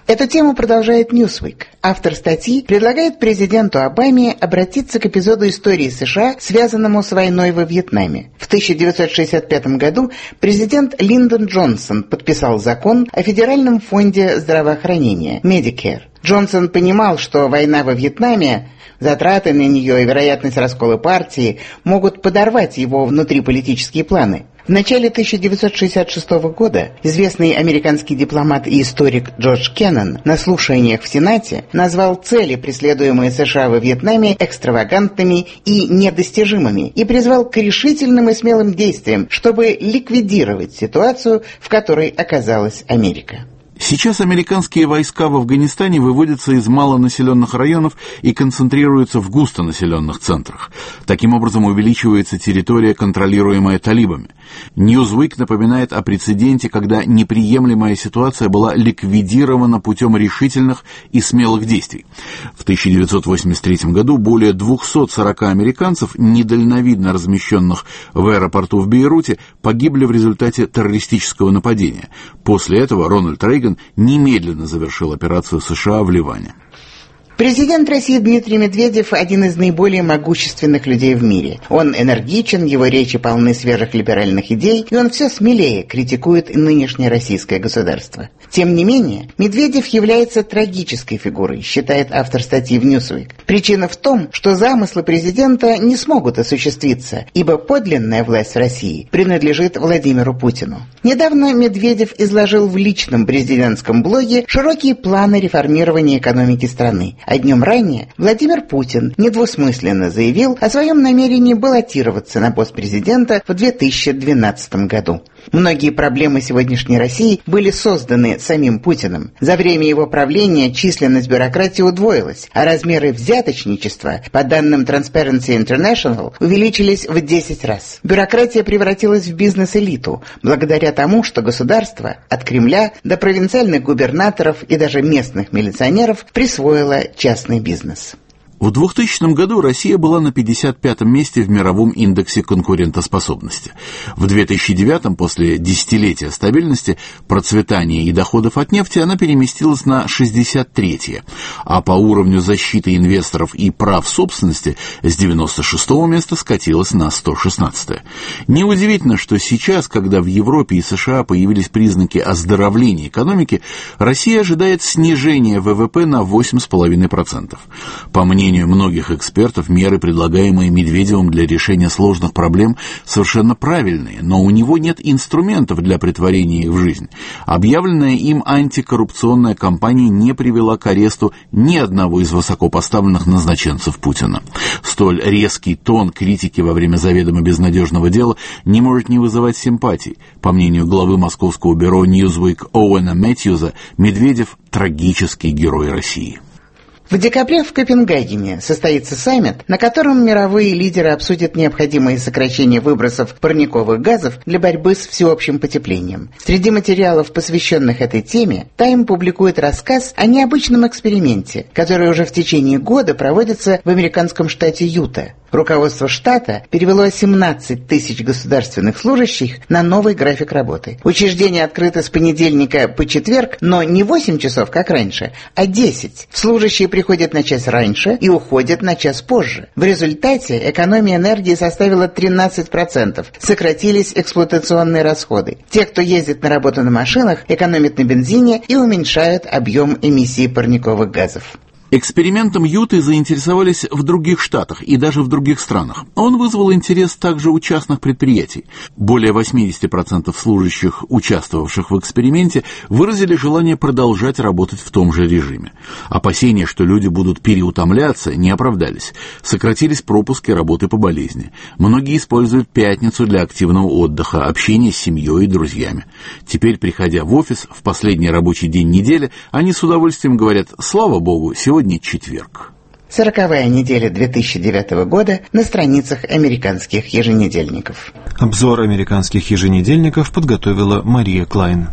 Эту тему продолжает Newsweek. Автор статьи предлагает президенту Обаме обратиться к эпизоду истории США, связанному с войной во Вьетнаме. В тысяча девятьсот шестьдесят пятом году президент Линдон Джонсон подписал закон о Федеральном фонде здравоохранения Medicare. Джонсон понимал, что война во Вьетнаме, затраты на нее и вероятность раскола партии могут подорвать его внутриполитические планы. В начале тысяча девятьсот шестьдесят шестого года известный американский дипломат и историк Джордж Кеннон на слушаниях в Сенате назвал цели, преследуемые США во Вьетнаме, экстравагантными и недостижимыми, и призвал к решительным и смелым действиям, чтобы ликвидировать ситуацию, в которой оказалась Америка. Сейчас американские войска в Афганистане выводятся из малонаселенных районов и концентрируются в густонаселенных центрах. Таким образом увеличивается территория, контролируемая талибами. Newsweek напоминает о прецеденте, когда неприемлемая ситуация была ликвидирована путем решительных и смелых действий. В тысяча девятьсот восемьдесят третьем году более двухсот сорока американцев, недальновидно размещенных в аэропорту в Бейруте, погибли в результате террористического нападения. После этого Рональд Рейган немедленно завершил операцию США в Ливане. Президент России Дмитрий Медведев – один из наиболее могущественных людей в мире. Он энергичен, его речи полны свежих либеральных идей, и он все смелее критикует нынешнее российское государство. Тем не менее, Медведев является трагической фигурой, считает автор статьи в Newsweek. Причина в том, что замыслы президента не смогут осуществиться, ибо подлинная власть в России принадлежит Владимиру Путину. Недавно Медведев изложил в личном президентском блоге широкие планы реформирования экономики страны. А днем ранее Владимир Путин недвусмысленно заявил о своем намерении баллотироваться на пост президента в две тысячи двенадцатом году. Многие проблемы сегодняшней России были созданы самим Путиным. За время его правления численность бюрократии удвоилась, а размеры взяточничества, по данным Transparency International, увеличились в десять раз. Бюрократия превратилась в бизнес-элиту, благодаря тому, что государство от Кремля до провинциальных губернаторов и даже местных милиционеров присвоило частный бизнес. В двухтысячном году Россия была на пятьдесят пятом месте в мировом индексе конкурентоспособности. В две тысячи девятом, после десятилетия стабильности, процветания и доходов от нефти, она переместилась на шестьдесят третье, а по уровню защиты инвесторов и прав собственности с девяносто шестого места скатилась на сто шестнадцатое. Неудивительно, что сейчас, когда в Европе и США появились признаки оздоровления экономики, Россия ожидает снижения ВВП на восемь целых пять десятых процента. По мнению По мнению многих экспертов, меры, предлагаемые Медведевым для решения сложных проблем, совершенно правильные, но у него нет инструментов для претворения их в жизнь. Объявленная им антикоррупционная кампания не привела к аресту ни одного из высокопоставленных назначенцев Путина. Столь резкий тон критики во время заведомо безнадежного дела не может не вызывать симпатий. По мнению главы московского бюро Newsweek Оуэна Мэтьюза, Медведев – трагический герой России. В декабре в Копенгагене состоится саммит, на котором мировые лидеры обсудят необходимые сокращения выбросов парниковых газов для борьбы с всеобщим потеплением. Среди материалов, посвященных этой теме, Time публикует рассказ о необычном эксперименте, который уже в течение года проводится в американском штате Юта. Руководство штата перевело семнадцать тысяч государственных служащих на новый график работы. Учреждение открыто с понедельника по четверг, но не восемь часов, как раньше, а десять. Служащие приходят на час раньше и уходят на час позже. В результате экономия энергии составила тринадцать процентов, сократились эксплуатационные расходы. Те, кто ездит на работу на машинах, экономят на бензине и уменьшают объем эмиссии парниковых газов. Экспериментом Юты заинтересовались в других штатах и даже в других странах. Он вызвал интерес также у частных предприятий. Более восемьдесят процентов служащих, участвовавших в эксперименте, выразили желание продолжать работать в том же режиме. Опасения, что люди будут переутомляться, не оправдались. Сократились пропуски работы по болезни. Многие используют пятницу для активного отдыха, общения с семьей и друзьями. Теперь, приходя в офис в последний рабочий день недели, они с удовольствием говорят: «Слава Богу, сегодня Сегодня четверг». Сороковая неделя две тысячи девятого года на страницах американских еженедельников. Обзор американских еженедельников подготовила Мария Клайн.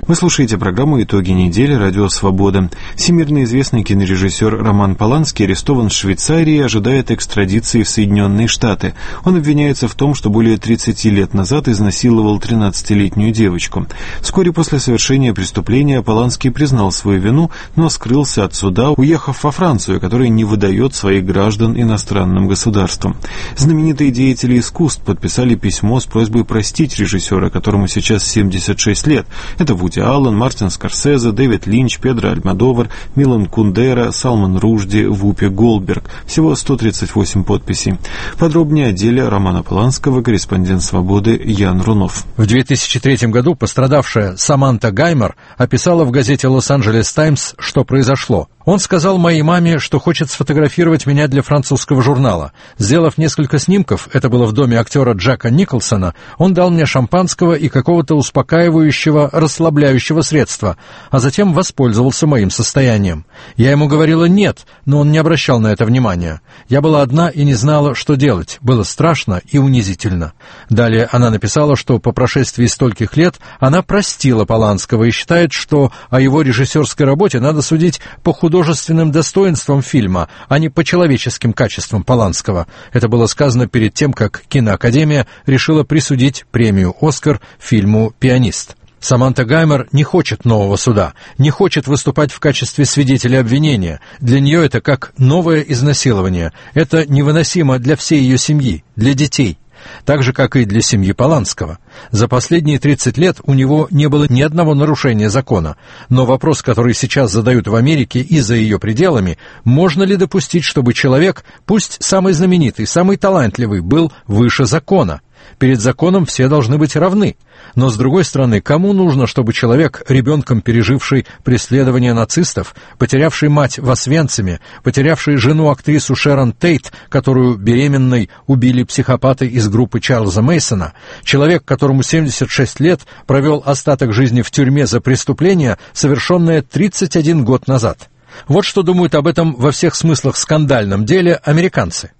Вы слушаете программу «Итоги недели» «Радио Свобода». Всемирно известный кинорежиссер Роман Поланский арестован в Швейцарии и ожидает экстрадиции в Соединенные Штаты. Он обвиняется в том, что более тридцати лет назад изнасиловал тринадцатилетнюю девочку. Вскоре после совершения преступления Поланский признал свою вину, но скрылся от суда, уехав во Францию, которая не выдает своих граждан иностранным государствам. Знаменитые деятели искусств подписали письмо с просьбой простить режиссера, которому сейчас семьдесят шесть лет. Это Вуди Аллен, Мартин Скорсезе, Дэвид Линч, Педро Альмодовар, Милан Кундера, Салман Рушди, Вупи Голдберг. Всего сто тридцать восемь подписей. Подробнее о деле Романа Поланского корреспондент «Свободы» Ян Рунов. В две тысячи третьем году пострадавшая Саманта Гаймер описала в газете «Лос-Анджелес Таймс», что произошло. Он сказал моей маме, что хочет сфотографировать меня для французского журнала. Сделав несколько снимков, это было в доме актера Джека Николсона, он дал мне шампанского и какого-то успокаивающего, расслабляющего средства, а затем воспользовался моим состоянием. Я ему говорила «нет», но он не обращал на это внимания. Я была одна и не знала, что делать. Было страшно и унизительно. Далее она написала, что по прошествии стольких лет она простила Поланского и считает, что о его режиссерской работе надо судить по художественному художественным достоинством фильма, а не по человеческим качествам Поланского. Это было сказано перед тем, как Киноакадемия решила присудить премию «Оскар» фильму «Пианист». Саманта Гаймер не хочет нового суда, не хочет выступать в качестве свидетеля обвинения. Для нее это как новое изнасилование. Это невыносимо для всей ее семьи, для детей. Так же, как и для семьи Поланского. За последние тридцать лет у него не было ни одного нарушения закона. Но вопрос, который сейчас задают в Америке и за ее пределами, можно ли допустить, чтобы человек, пусть самый знаменитый, самый талантливый, был выше закона? Перед законом все должны быть равны. Но, с другой стороны, кому нужно, чтобы человек, ребенком переживший преследование нацистов, потерявший мать в Освенциме, потерявший жену-актрису Шерон Тейт, которую беременной убили психопаты из группы Чарльза Мейсона, человек, которому семьдесят шесть лет, провел остаток жизни в тюрьме за преступление, совершенное тридцать один год назад? Вот что думают об этом во всех смыслах скандальном деле американцы.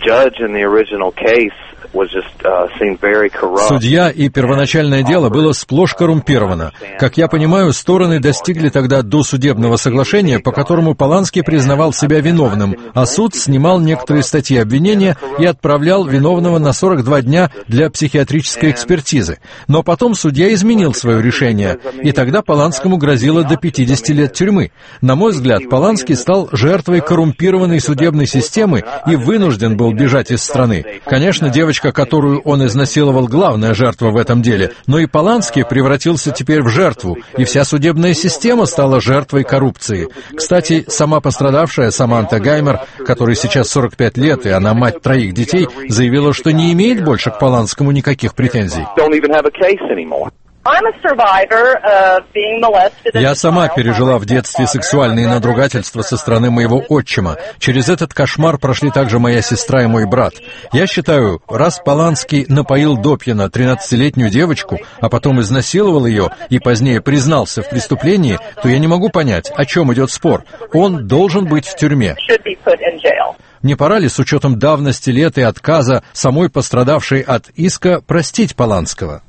Судья и первоначальное дело было сплошь коррумпировано. Как я понимаю, стороны достигли тогда досудебного соглашения, по которому Поланский признавал себя виновным, а суд снимал некоторые статьи обвинения и отправлял виновного на сорок два дня для психиатрической экспертизы. Но потом судья изменил свое решение, и тогда Поланскому грозило до пятидесяти лет тюрьмы. На мой взгляд, Поланский стал жертвой коррумпированной судебной системы и вынужден был бежать из страны. Конечно, девочка, которую он изнасиловал, главная жертва в этом деле, но и Поланский превратился теперь в жертву, и вся судебная система стала жертвой коррупции. Кстати, сама пострадавшая Саманта Гаймер, которой сейчас сорок пять лет, и она мать троих детей, заявила, что не имеет больше к Поланскому никаких претензий. Я сама пережила в детстве сексуальные надругательства со стороны моего отчима. Через этот кошмар прошли также моя сестра и мой брат. Я считаю, раз Поланский напоил допьяно тринадцатилетнюю девочку, а потом изнасиловал ее и позднее признался в преступлении, то я не могу понять, о чем идет спор. Он должен быть в тюрьме. Не пора ли, с учетом давности лет и отказа самой пострадавшей от иска, простить Поланского?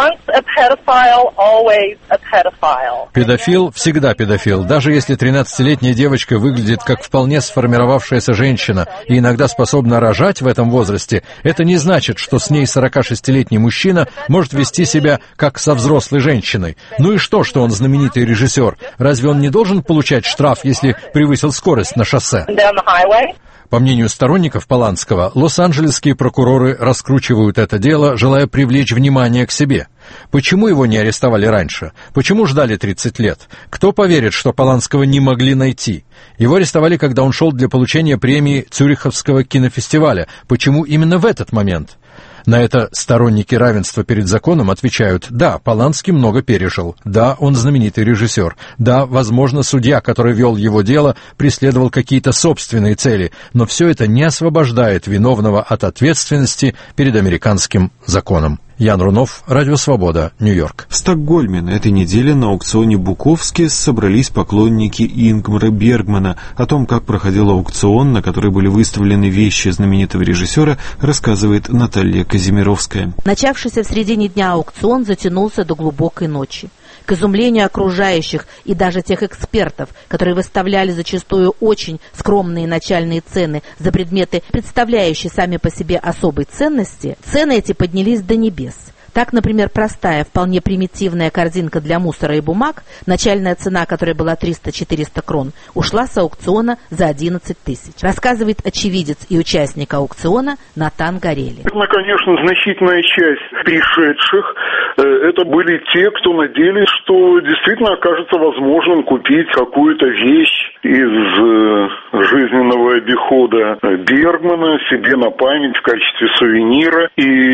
Педофил всегда педофил. Даже если тринадцатилетняя девочка выглядит как вполне сформировавшаяся женщина и иногда способна рожать в этом возрасте, это не значит, что с ней сорокашестилетний мужчина может вести себя как со взрослой женщиной. Ну и что, что он знаменитый режиссер? Разве он не должен получать штраф, если превысил скорость на шоссе? По мнению сторонников Поланского, лос-анджелесские прокуроры раскручивают это дело, желая привлечь внимание к себе. Почему его не арестовали раньше? Почему ждали тридцать лет? Кто поверит, что Поланского не могли найти? Его арестовали, когда он шел для получения премии Цюриховского кинофестиваля. Почему именно в этот момент? На это сторонники равенства перед законом отвечают: да, Поланский много пережил, да, он знаменитый режиссер, да, возможно, судья, который вел его дело, преследовал какие-то собственные цели, но все это не освобождает виновного от ответственности перед американским законом. Ян Рунов, Радио Свобода, Нью-Йорк. В Стокгольме на этой неделе на аукционе Буковски собрались поклонники Ингмара Бергмана. О том, как проходил аукцион, на который были выставлены вещи знаменитого режиссера, рассказывает Наталья Казимировская. Начавшийся в середине дня аукцион затянулся до глубокой ночи. К изумлению окружающих и даже тех экспертов, которые выставляли зачастую очень скромные начальные цены за предметы, представляющие сами по себе особой ценности, цены эти поднялись до небес. Так, например, простая, вполне примитивная корзинка для мусора и бумаг, начальная цена которой была триста-четыреста крон, ушла с аукциона за одиннадцать тысяч. Рассказывает очевидец и участник аукциона Натан Горели. Ну, конечно, значительная часть пришедших э, это были те, кто надеялись, что действительно окажется возможным купить какую-то вещь из э, жизненного обихода Бергмана себе на память в качестве сувенира,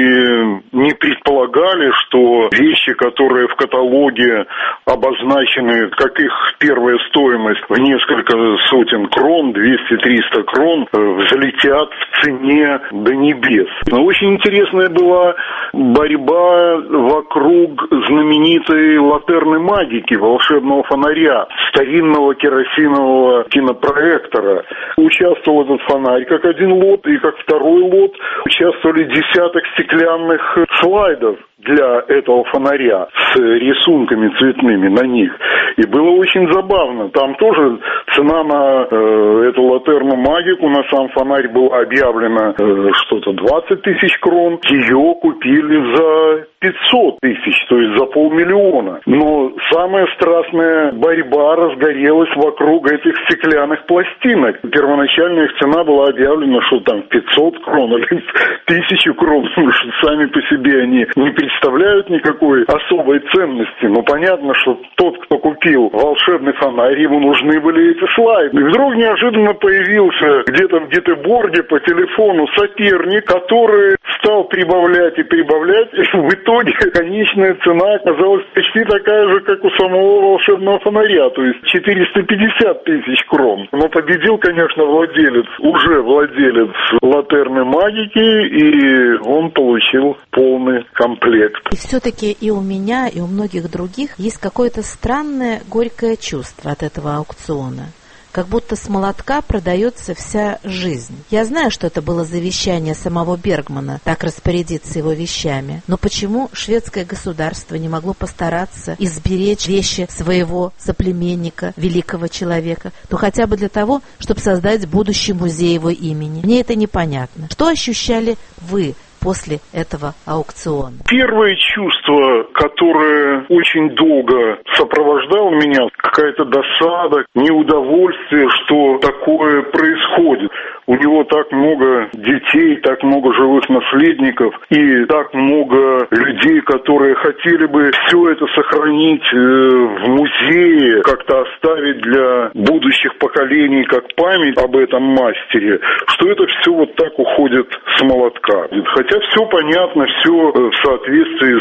и не предполагали, что вещи, которые в каталоге обозначены, как их первая стоимость в несколько сотен крон, двести-триста крон, взлетят в цене до небес. Но очень интересная была борьба вокруг знаменитой латерны магики, волшебного фонаря, старинного керосинового кинопроектора. Участвовал этот фонарь как один лот, и как второй лот участвовали десяток стеклянных слайдов для этого фонаря с рисунками цветными на них. И было очень забавно. Там тоже цена на э, эту латерну магику, на сам фонарь была объявлена э, что-то двадцать тысяч крон. Ее купили за пятьсот тысяч, то есть за полмиллиона. Но самая страстная борьба разгорелась вокруг этих стеклянных пластинок. Первоначальная их цена была объявлена, что там пятьсот крон или тысячу крон, потому что сами по себе они не представляют никакой особой ценности. Но понятно, что тот, кто купил волшебный фонарь, ему нужны были эти слайды. И вдруг неожиданно появился где-то в Гетеборге по телефону соперник, который стал прибавлять и прибавлять, и в итоге конечная цена оказалась почти такая же, как у самого волшебного фонаря, то есть четыреста пятьдесят тысяч крон. Но победил, конечно, владелец, уже владелец латерны магики, и он получил полный комплект. И все-таки и у меня, и у многих других есть какое-то странное горькое чувство от этого аукциона. Как будто с молотка продается вся жизнь. Я знаю, что это было завещание самого Бергмана, так распорядиться его вещами. Но почему шведское государство не могло постараться и сберечь вещи своего соплеменника, великого человека, то хотя бы для того, чтобы создать будущий музей его имени? Мне это непонятно. Что ощущали вы после этого аукциона? Первое чувство, которое очень долго сопровождало меня, какая-то досада, неудовольствие, что такое происходит. У него так много детей, так много живых наследников и так много людей, которые хотели бы все это сохранить в музее, как-то оставить для будущих поколений как память об этом мастере, что это все вот так уходит с молотка. Хотя все понятно, все в соответствии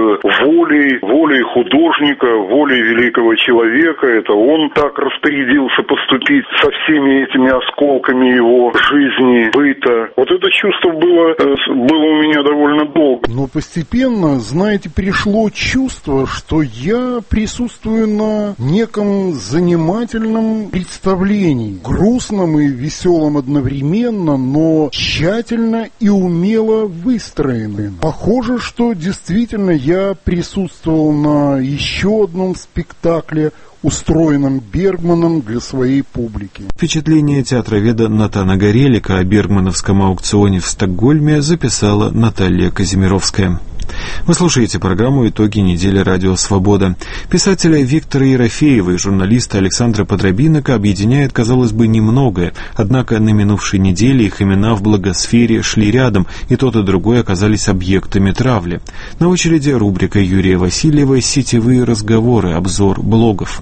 с волей, волей художника, волей великого человека. Это он так распорядился поступить со всеми этими осколками его жизни, быта. Вот это чувство было, было у меня довольно долго. Но постепенно, знаете, пришло чувство, что я присутствую на неком занимательном представлении, грустном и веселом одновременно, но тщательно и умело выстроенным. Похоже, что действительно я присутствовал на еще одном спектакле, устроенном Бергманом для своей публики. Впечатление театроведа Натана Горелика о бергмановском аукционе в Стокгольме записала Наталья Казимировская. Вы слушаете программу «Итоги недели. Радио Свобода». Писателя Виктора Ерофеева и журналиста Александра Подробинника объединяет, казалось бы, немногое. Однако на минувшей неделе их имена в благосфере шли рядом, и тот и другой оказались объектами травли. На очереди рубрика Юрия Васильева «Сетевые разговоры. Обзор блогов».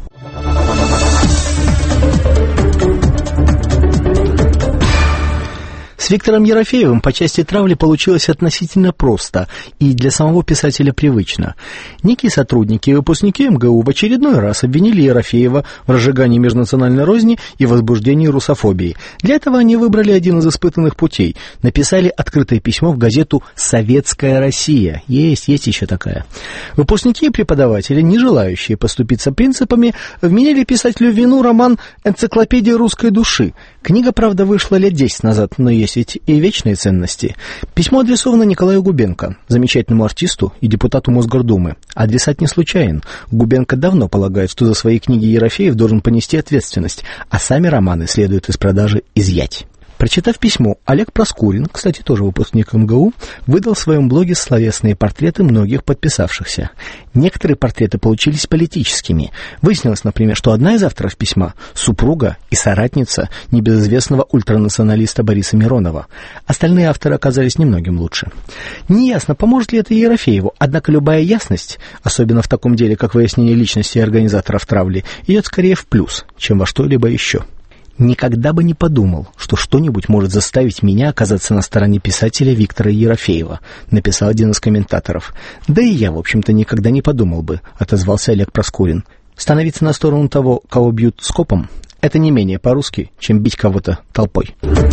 С Виктором Ерофеевым по части травли получилось относительно просто и для самого писателя привычно. Некие сотрудники и выпускники эм гэ у в очередной раз обвинили Ерофеева в разжигании межнациональной розни и возбуждении русофобии. Для этого они выбрали один из испытанных путей. Написали открытое письмо в газету «Советская Россия». Есть, есть еще такая. Выпускники и преподаватели, не желающие поступиться принципами, вменили писателю в вину роман «Энциклопедия русской души». Книга, правда, вышла лет десять назад, но есть есть ведь и вечные ценности. Письмо адресовано Николаю Губенко, замечательному артисту и депутату Мосгордумы. Адресат не случайен. Губенко давно полагает, что за свои книги Ерофеев должен понести ответственность, а сами романы следует из продажи изъять. Прочитав письмо, Олег Проскурин, кстати, тоже выпускник эм гэ у, выдал в своем блоге словесные портреты многих подписавшихся. Некоторые портреты получились политическими. Выяснилось, например, что одна из авторов письма – супруга и соратница небезызвестного ультранационалиста Бориса Миронова. Остальные авторы оказались немногим лучше. Неясно, поможет ли это Ерофееву, однако любая ясность, особенно в таком деле, как выяснение личности организаторов травли, идет скорее в плюс, чем во что-либо еще. Никогда бы не подумал, что что-нибудь может заставить меня оказаться на стороне писателя Виктора Ерофеева, написал один из комментаторов. Да и я, в общем-то, никогда не подумал бы, отозвался Олег Проскурин. Становиться на сторону того, кого бьют скопом, это не менее по-русски, чем бить кого-то толпой.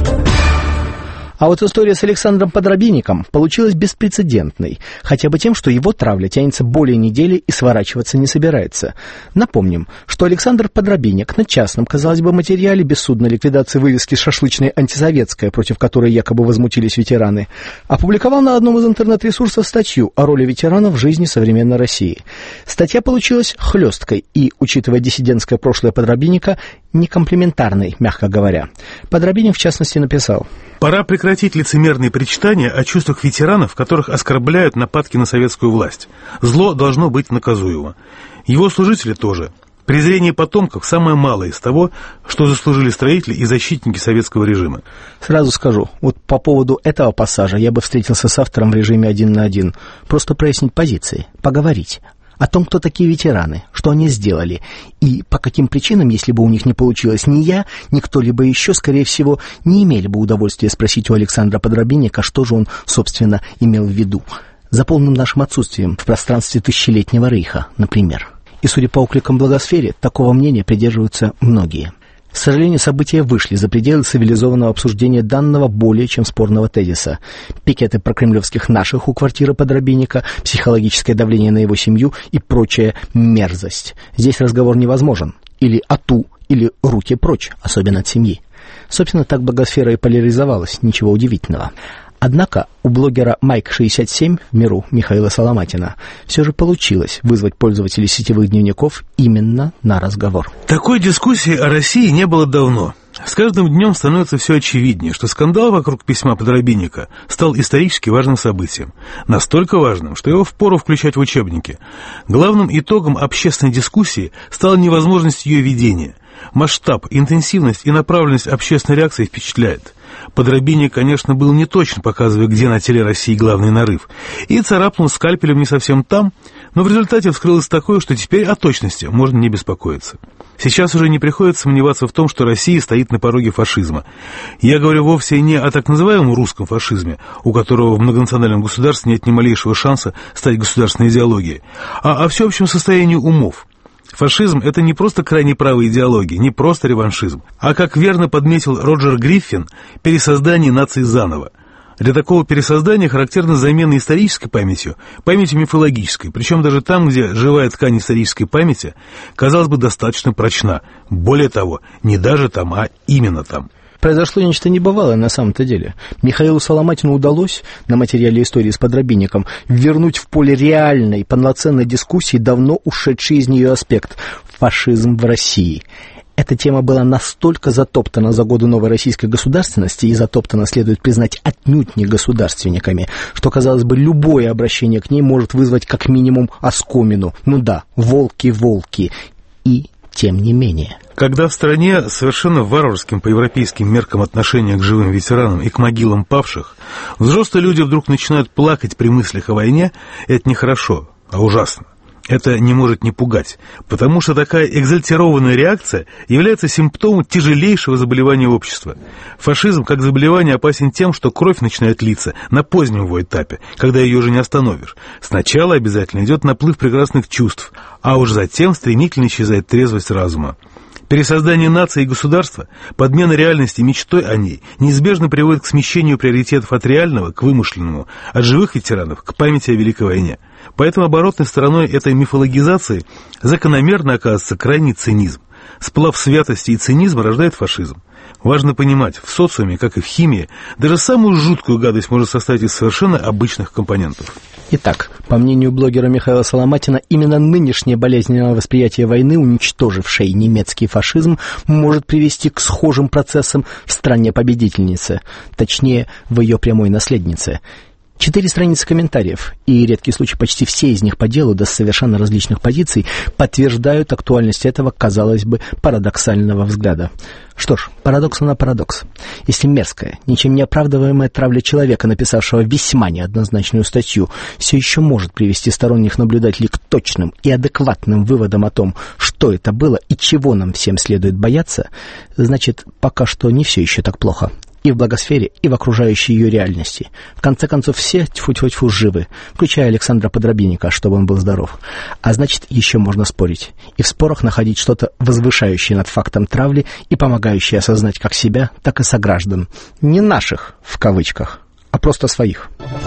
А вот история с Александром Подробинником получилась беспрецедентной, хотя бы тем, что его травля тянется более недели и сворачиваться не собирается. Напомним, что Александр Подробинник на частном, казалось бы, материале бессудной ликвидации вывески «Шашлычная антисоветская», против которой якобы возмутились ветераны, опубликовал на одном из интернет-ресурсов статью о роли ветеранов в жизни современной России. Статья получилась хлесткой и, учитывая диссидентское прошлое Подробинника, некомплиментарной, мягко говоря. Подробинник, в частности, написал: «Пора прекратить лицемерные причитания о чувствах ветеранов, которых оскорбляют нападки на советскую власть. Зло должно быть наказуемо. Его служители тоже. Презрение потомков – самое малое из того, что заслужили строители и защитники советского режима». Сразу скажу, вот по поводу этого пассажа я бы встретился с автором в режиме один на один. Просто прояснить позиции, поговорить о том, кто такие ветераны, что они сделали, и по каким причинам, если бы у них не получилось ни я, ни кто-либо еще, скорее всего, не имели бы удовольствия спросить у Александра Подробинника, что же он, собственно, имел в виду. За полным нашим отсутствием в пространстве тысячелетнего рейха, например. И, судя по окликам в благосфере, такого мнения придерживаются многие. К сожалению, события вышли за пределы цивилизованного обсуждения данного более чем спорного тезиса. Пикеты прокремлевских наших у квартиры Подробинника, психологическое давление на его семью и прочая мерзость. Здесь разговор невозможен. Или ату, или руки прочь, особенно от семьи. Собственно, так благосфера и поляризовалась, ничего удивительного. Однако у блогера Майк шестьдесят семь в миру Михаила Соломатина все же получилось вызвать пользователей сетевых дневников именно на разговор. Такой дискуссии о России не было давно. С каждым днем становится все очевиднее, что скандал вокруг письма Подробинника стал исторически важным событием. Настолько важным, что его впору включать в учебники. Главным итогом общественной дискуссии стала невозможность ее ведения. Масштаб, интенсивность и направленность общественной реакции впечатляет. Подробинник, конечно, был неточен, показывая, где на теле России главный нарыв, и царапнул скальпелем не совсем там, но в результате вскрылось такое, что теперь о точности можно не беспокоиться. Сейчас уже не приходится сомневаться в том, что Россия стоит на пороге фашизма. Я говорю вовсе не о так называемом русском фашизме, у которого в многонациональном государстве нет ни малейшего шанса стать государственной идеологией, а о всеобщем состоянии умов. Фашизм – это не просто крайне правая идеология, не просто реваншизм, а, как верно подметил Роджер Гриффин, пересоздание нации заново. Для такого пересоздания характерна замена исторической памятью памятью мифологической, причем даже там, где живая ткань исторической памяти, казалось бы, достаточно прочна. Более того, не даже там, а именно там. Произошло нечто небывалое на самом-то деле. Михаилу Соломатину удалось на материале истории с Подробинником вернуть в поле реальной, полноценной дискуссии давно ушедший из нее аспект – фашизм в России. Эта тема была настолько затоптана за годы новой российской государственности, и затоптана, следует признать, отнюдь не государственниками, что, казалось бы, любое обращение к ней может вызвать как минимум оскомину. Ну да, волки-волки. И тем не менее. Когда в стране совершенно варварским по европейским меркам отношение к живым ветеранам и к могилам павших, взрослые люди вдруг начинают плакать при мыслях о войне, это нехорошо, а ужасно. Это не может не пугать, потому что такая экзальтированная реакция является симптомом тяжелейшего заболевания общества. Фашизм как заболевание опасен тем, что кровь начинает литься на позднем его этапе, когда ее уже не остановишь. Сначала обязательно идет наплыв прекрасных чувств, а уж затем стремительно исчезает трезвость разума. Пересоздание нации и государства, подмена реальности мечтой о ней неизбежно приводит к смещению приоритетов от реального к вымышленному, от живых ветеранов к памяти о Великой войне. Поэтому оборотной стороной этой мифологизации закономерно оказывается крайний цинизм. Сплав святости и цинизма рождает фашизм. Важно понимать, в социуме, как и в химии, даже самую жуткую гадость может состоять из совершенно обычных компонентов. Итак, по мнению блогера Михаила Соломатина, именно нынешнее болезненное восприятие войны, уничтожившее немецкий фашизм, может привести к схожим процессам в стране-победительнице, точнее, в ее прямой наследнице. Четыре страницы комментариев, и редкий случай почти все из них по делу, да с совершенно различных позиций, подтверждают актуальность этого, казалось бы, парадоксального взгляда. Что ж, парадокс на парадокс. Если мерзкая, ничем не оправдываемая травля человека, написавшего весьма неоднозначную статью, все еще может привести сторонних наблюдателей к точным и адекватным выводам о том, что это было и чего нам всем следует бояться, значит, пока что не все еще так плохо. И в благосфере, и в окружающей ее реальности. В конце концов, все тьфу-тьфу-тьфу живы, включая Александра Подробинника, чтобы он был здоров. А значит, еще можно спорить. И в спорах находить что-то возвышающее над фактом травли и помогающее осознать как себя, так и сограждан. Не наших, в кавычках, а просто своих.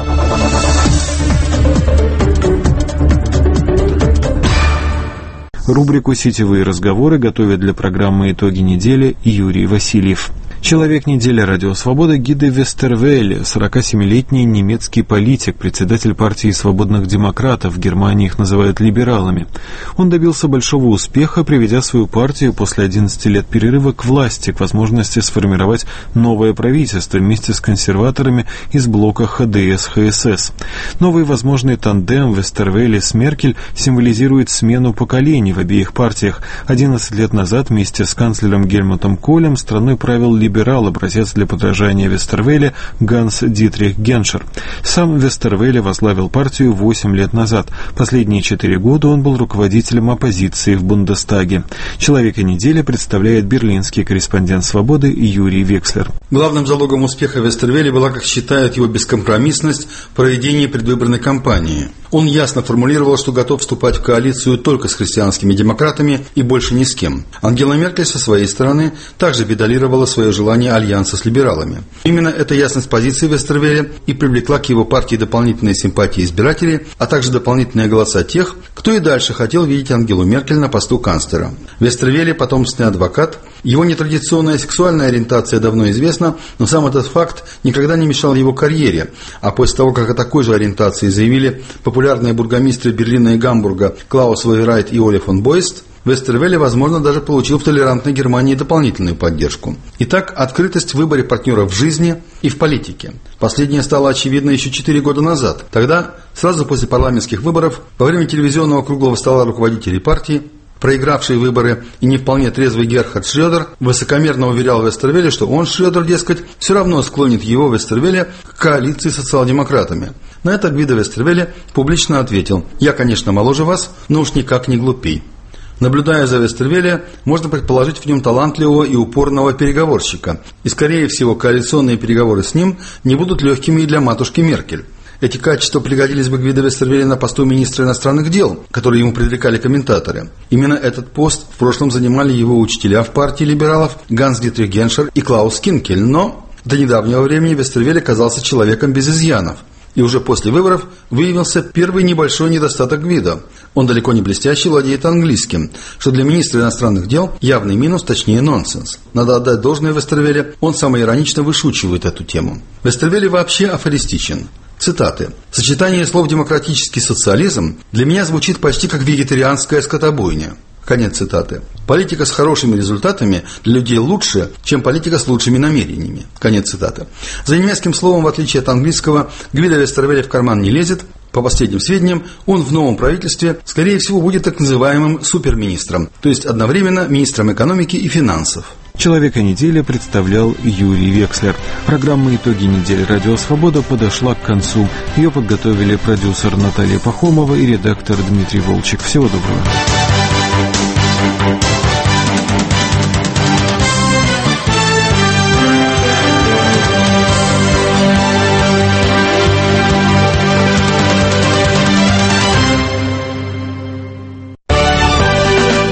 Рубрику «Сетевые разговоры» готовит для программы «Итоги недели» Юрий Васильев. Человек недели «Радио Свобода» Гиде Вестервелле, сорокасемилетний немецкий политик, председатель партии свободных демократов, в Германии их называют либералами. Он добился большого успеха, приведя свою партию после одиннадцати лет перерыва к власти, к возможности сформировать новое правительство вместе с консерваторами из блока ха дэ эс-ха эс эс. Новый возможный тандем Вестервелле с Меркель символизирует смену поколений в обеих партиях. одиннадцать лет назад вместе с канцлером Гельмутом Колем страной правил либерал, образец для подражания Вестервелле Ганс Дитрих Геншер. Сам Вестервелле возглавил партию восемь лет назад. Последние четыре года он был руководителем оппозиции в Бундестаге. Человека недели представляет берлинский корреспондент «Свободы» Юрий Векслер. Главным залогом успеха Вестервелле была, как считают, его бескомпромиссность в проведении предвыборной кампании. Он ясно формулировал, что готов вступать в коалицию только с христианскими демократами и больше ни с кем. Ангела Меркель со своей стороны также педалировала свое желание альянса с либералами. Именно эта ясность позиции Вестервелле и привлекла к его партии дополнительные симпатии избирателей, а также дополнительные голоса тех, кто и дальше хотел видеть Ангелу Меркель на посту канцлера. Вестервелле – потомственный адвокат. Его нетрадиционная сексуальная ориентация давно известна, но сам этот факт никогда не мешал его карьере. А после того, как о такой же ориентации заявили популярные бургомистры Берлина и Гамбурга Клаус Ваверайт и Оля фон Бойст, Вестервелле, возможно, даже получил в толерантной Германии дополнительную поддержку. Итак, открытость в выборе партнеров в жизни и в политике. Последнее стало очевидно еще четыре года назад. Тогда, сразу после парламентских выборов, во время телевизионного круглого стола руководителей партии, проигравший выборы и не вполне трезвый Герхард Шрёдер высокомерно уверял Вестервелле, что он, Шрёдер, дескать, все равно склонит его, Вестервелле, к коалиции с социал-демократами. На это Гвидо Вестервелле публично ответил: «Я, конечно, моложе вас, но уж никак не глупей». Наблюдая за Вестервелле, можно предположить в нем талантливого и упорного переговорщика, и, скорее всего, коалиционные переговоры с ним не будут легкими и для матушки Меркель. Эти качества пригодились бы Гвидо Вестервелле на посту министра иностранных дел, который ему предрекали комментаторы. Именно этот пост в прошлом занимали его учителя в партии либералов Ганс Дитрих Геншер и Клаус Кинкель, но до недавнего времени Вестервелле казался человеком без изъянов. И уже после выборов выявился первый небольшой недостаток Гвидо. Он далеко не блестяще владеет английским, что для министра иностранных дел явный минус, точнее нонсенс. Надо отдать должное Вестервелле, он самоиронично вышучивает эту тему. Вестервелле вообще афористичен. Цитаты. «Сочетание слов «демократический социализм» для меня звучит почти как вегетарианская скотобойня». Конец цитаты. «Политика с хорошими результатами для людей лучше, чем политика с лучшими намерениями». Конец цитаты. За немецким словом, в отличие от английского, Гвидо Вестервелле в карман не лезет. По последним сведениям, он в новом правительстве, скорее всего, будет так называемым суперминистром, то есть одновременно министром экономики и финансов. Человека недели представлял Юрий Векслер. Программа «Итоги недели Радио Свобода» подошла к концу. Ее подготовили продюсер Наталья Пахомова и редактор Дмитрий Волчек. Всего доброго.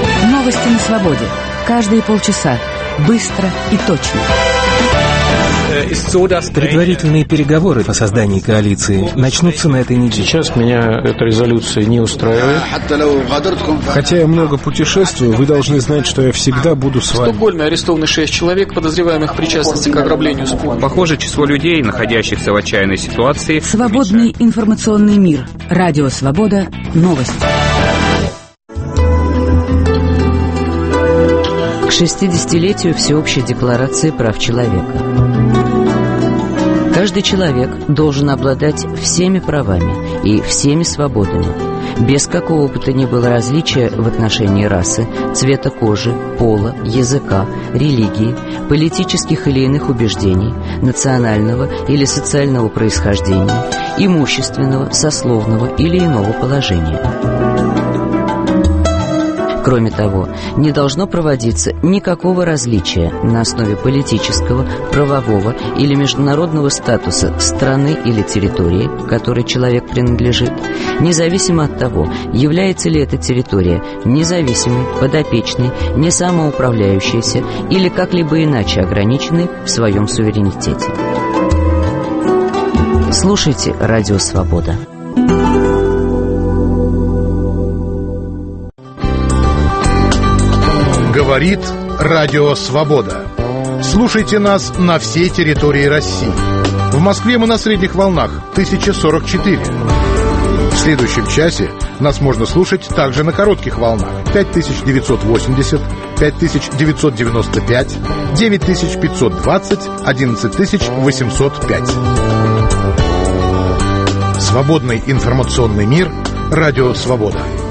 Новости на свободе. Каждые полчаса. Быстро и точно. Предварительные переговоры по созданию коалиции начнутся на этой неделе. Сейчас меня эта резолюция не устраивает. Хотя я много путешествую, вы должны знать, что я всегда буду с вами. В Стокгольме арестованы шесть человек, подозреваемых в причастности к ограблению СПУ. Похоже, число людей, находящихся в отчаянной ситуации... Свободный информационный мир. Радио «Свобода». Новости. К шестидесятилетию Всеобщей декларации прав человека. Каждый человек должен обладать всеми правами и всеми свободами, без какого бы то ни было различия в отношении расы, цвета кожи, пола, языка, религии, политических или иных убеждений, национального или социального происхождения, имущественного, сословного или иного положения. Кроме того, не должно проводиться никакого различия на основе политического, правового или международного статуса страны или территории, к которой человек принадлежит, независимо от того, является ли эта территория независимой, подопечной, не самоуправляющейся или как-либо иначе ограниченной в своем суверенитете. Слушайте «Радио Свобода». Говорит Радио Свобода. Слушайте нас на всей территории России. В Москве мы на средних волнах тысяча сорок четыре. В следующем часе нас можно слушать также на коротких волнах пять тысяч девятьсот восемьдесят, пять тысяч девятьсот девяносто пять, девять тысяч пятьсот двадцать, одиннадцать тысяч восемьсот пять. Свободный информационный мир. Радио Свобода.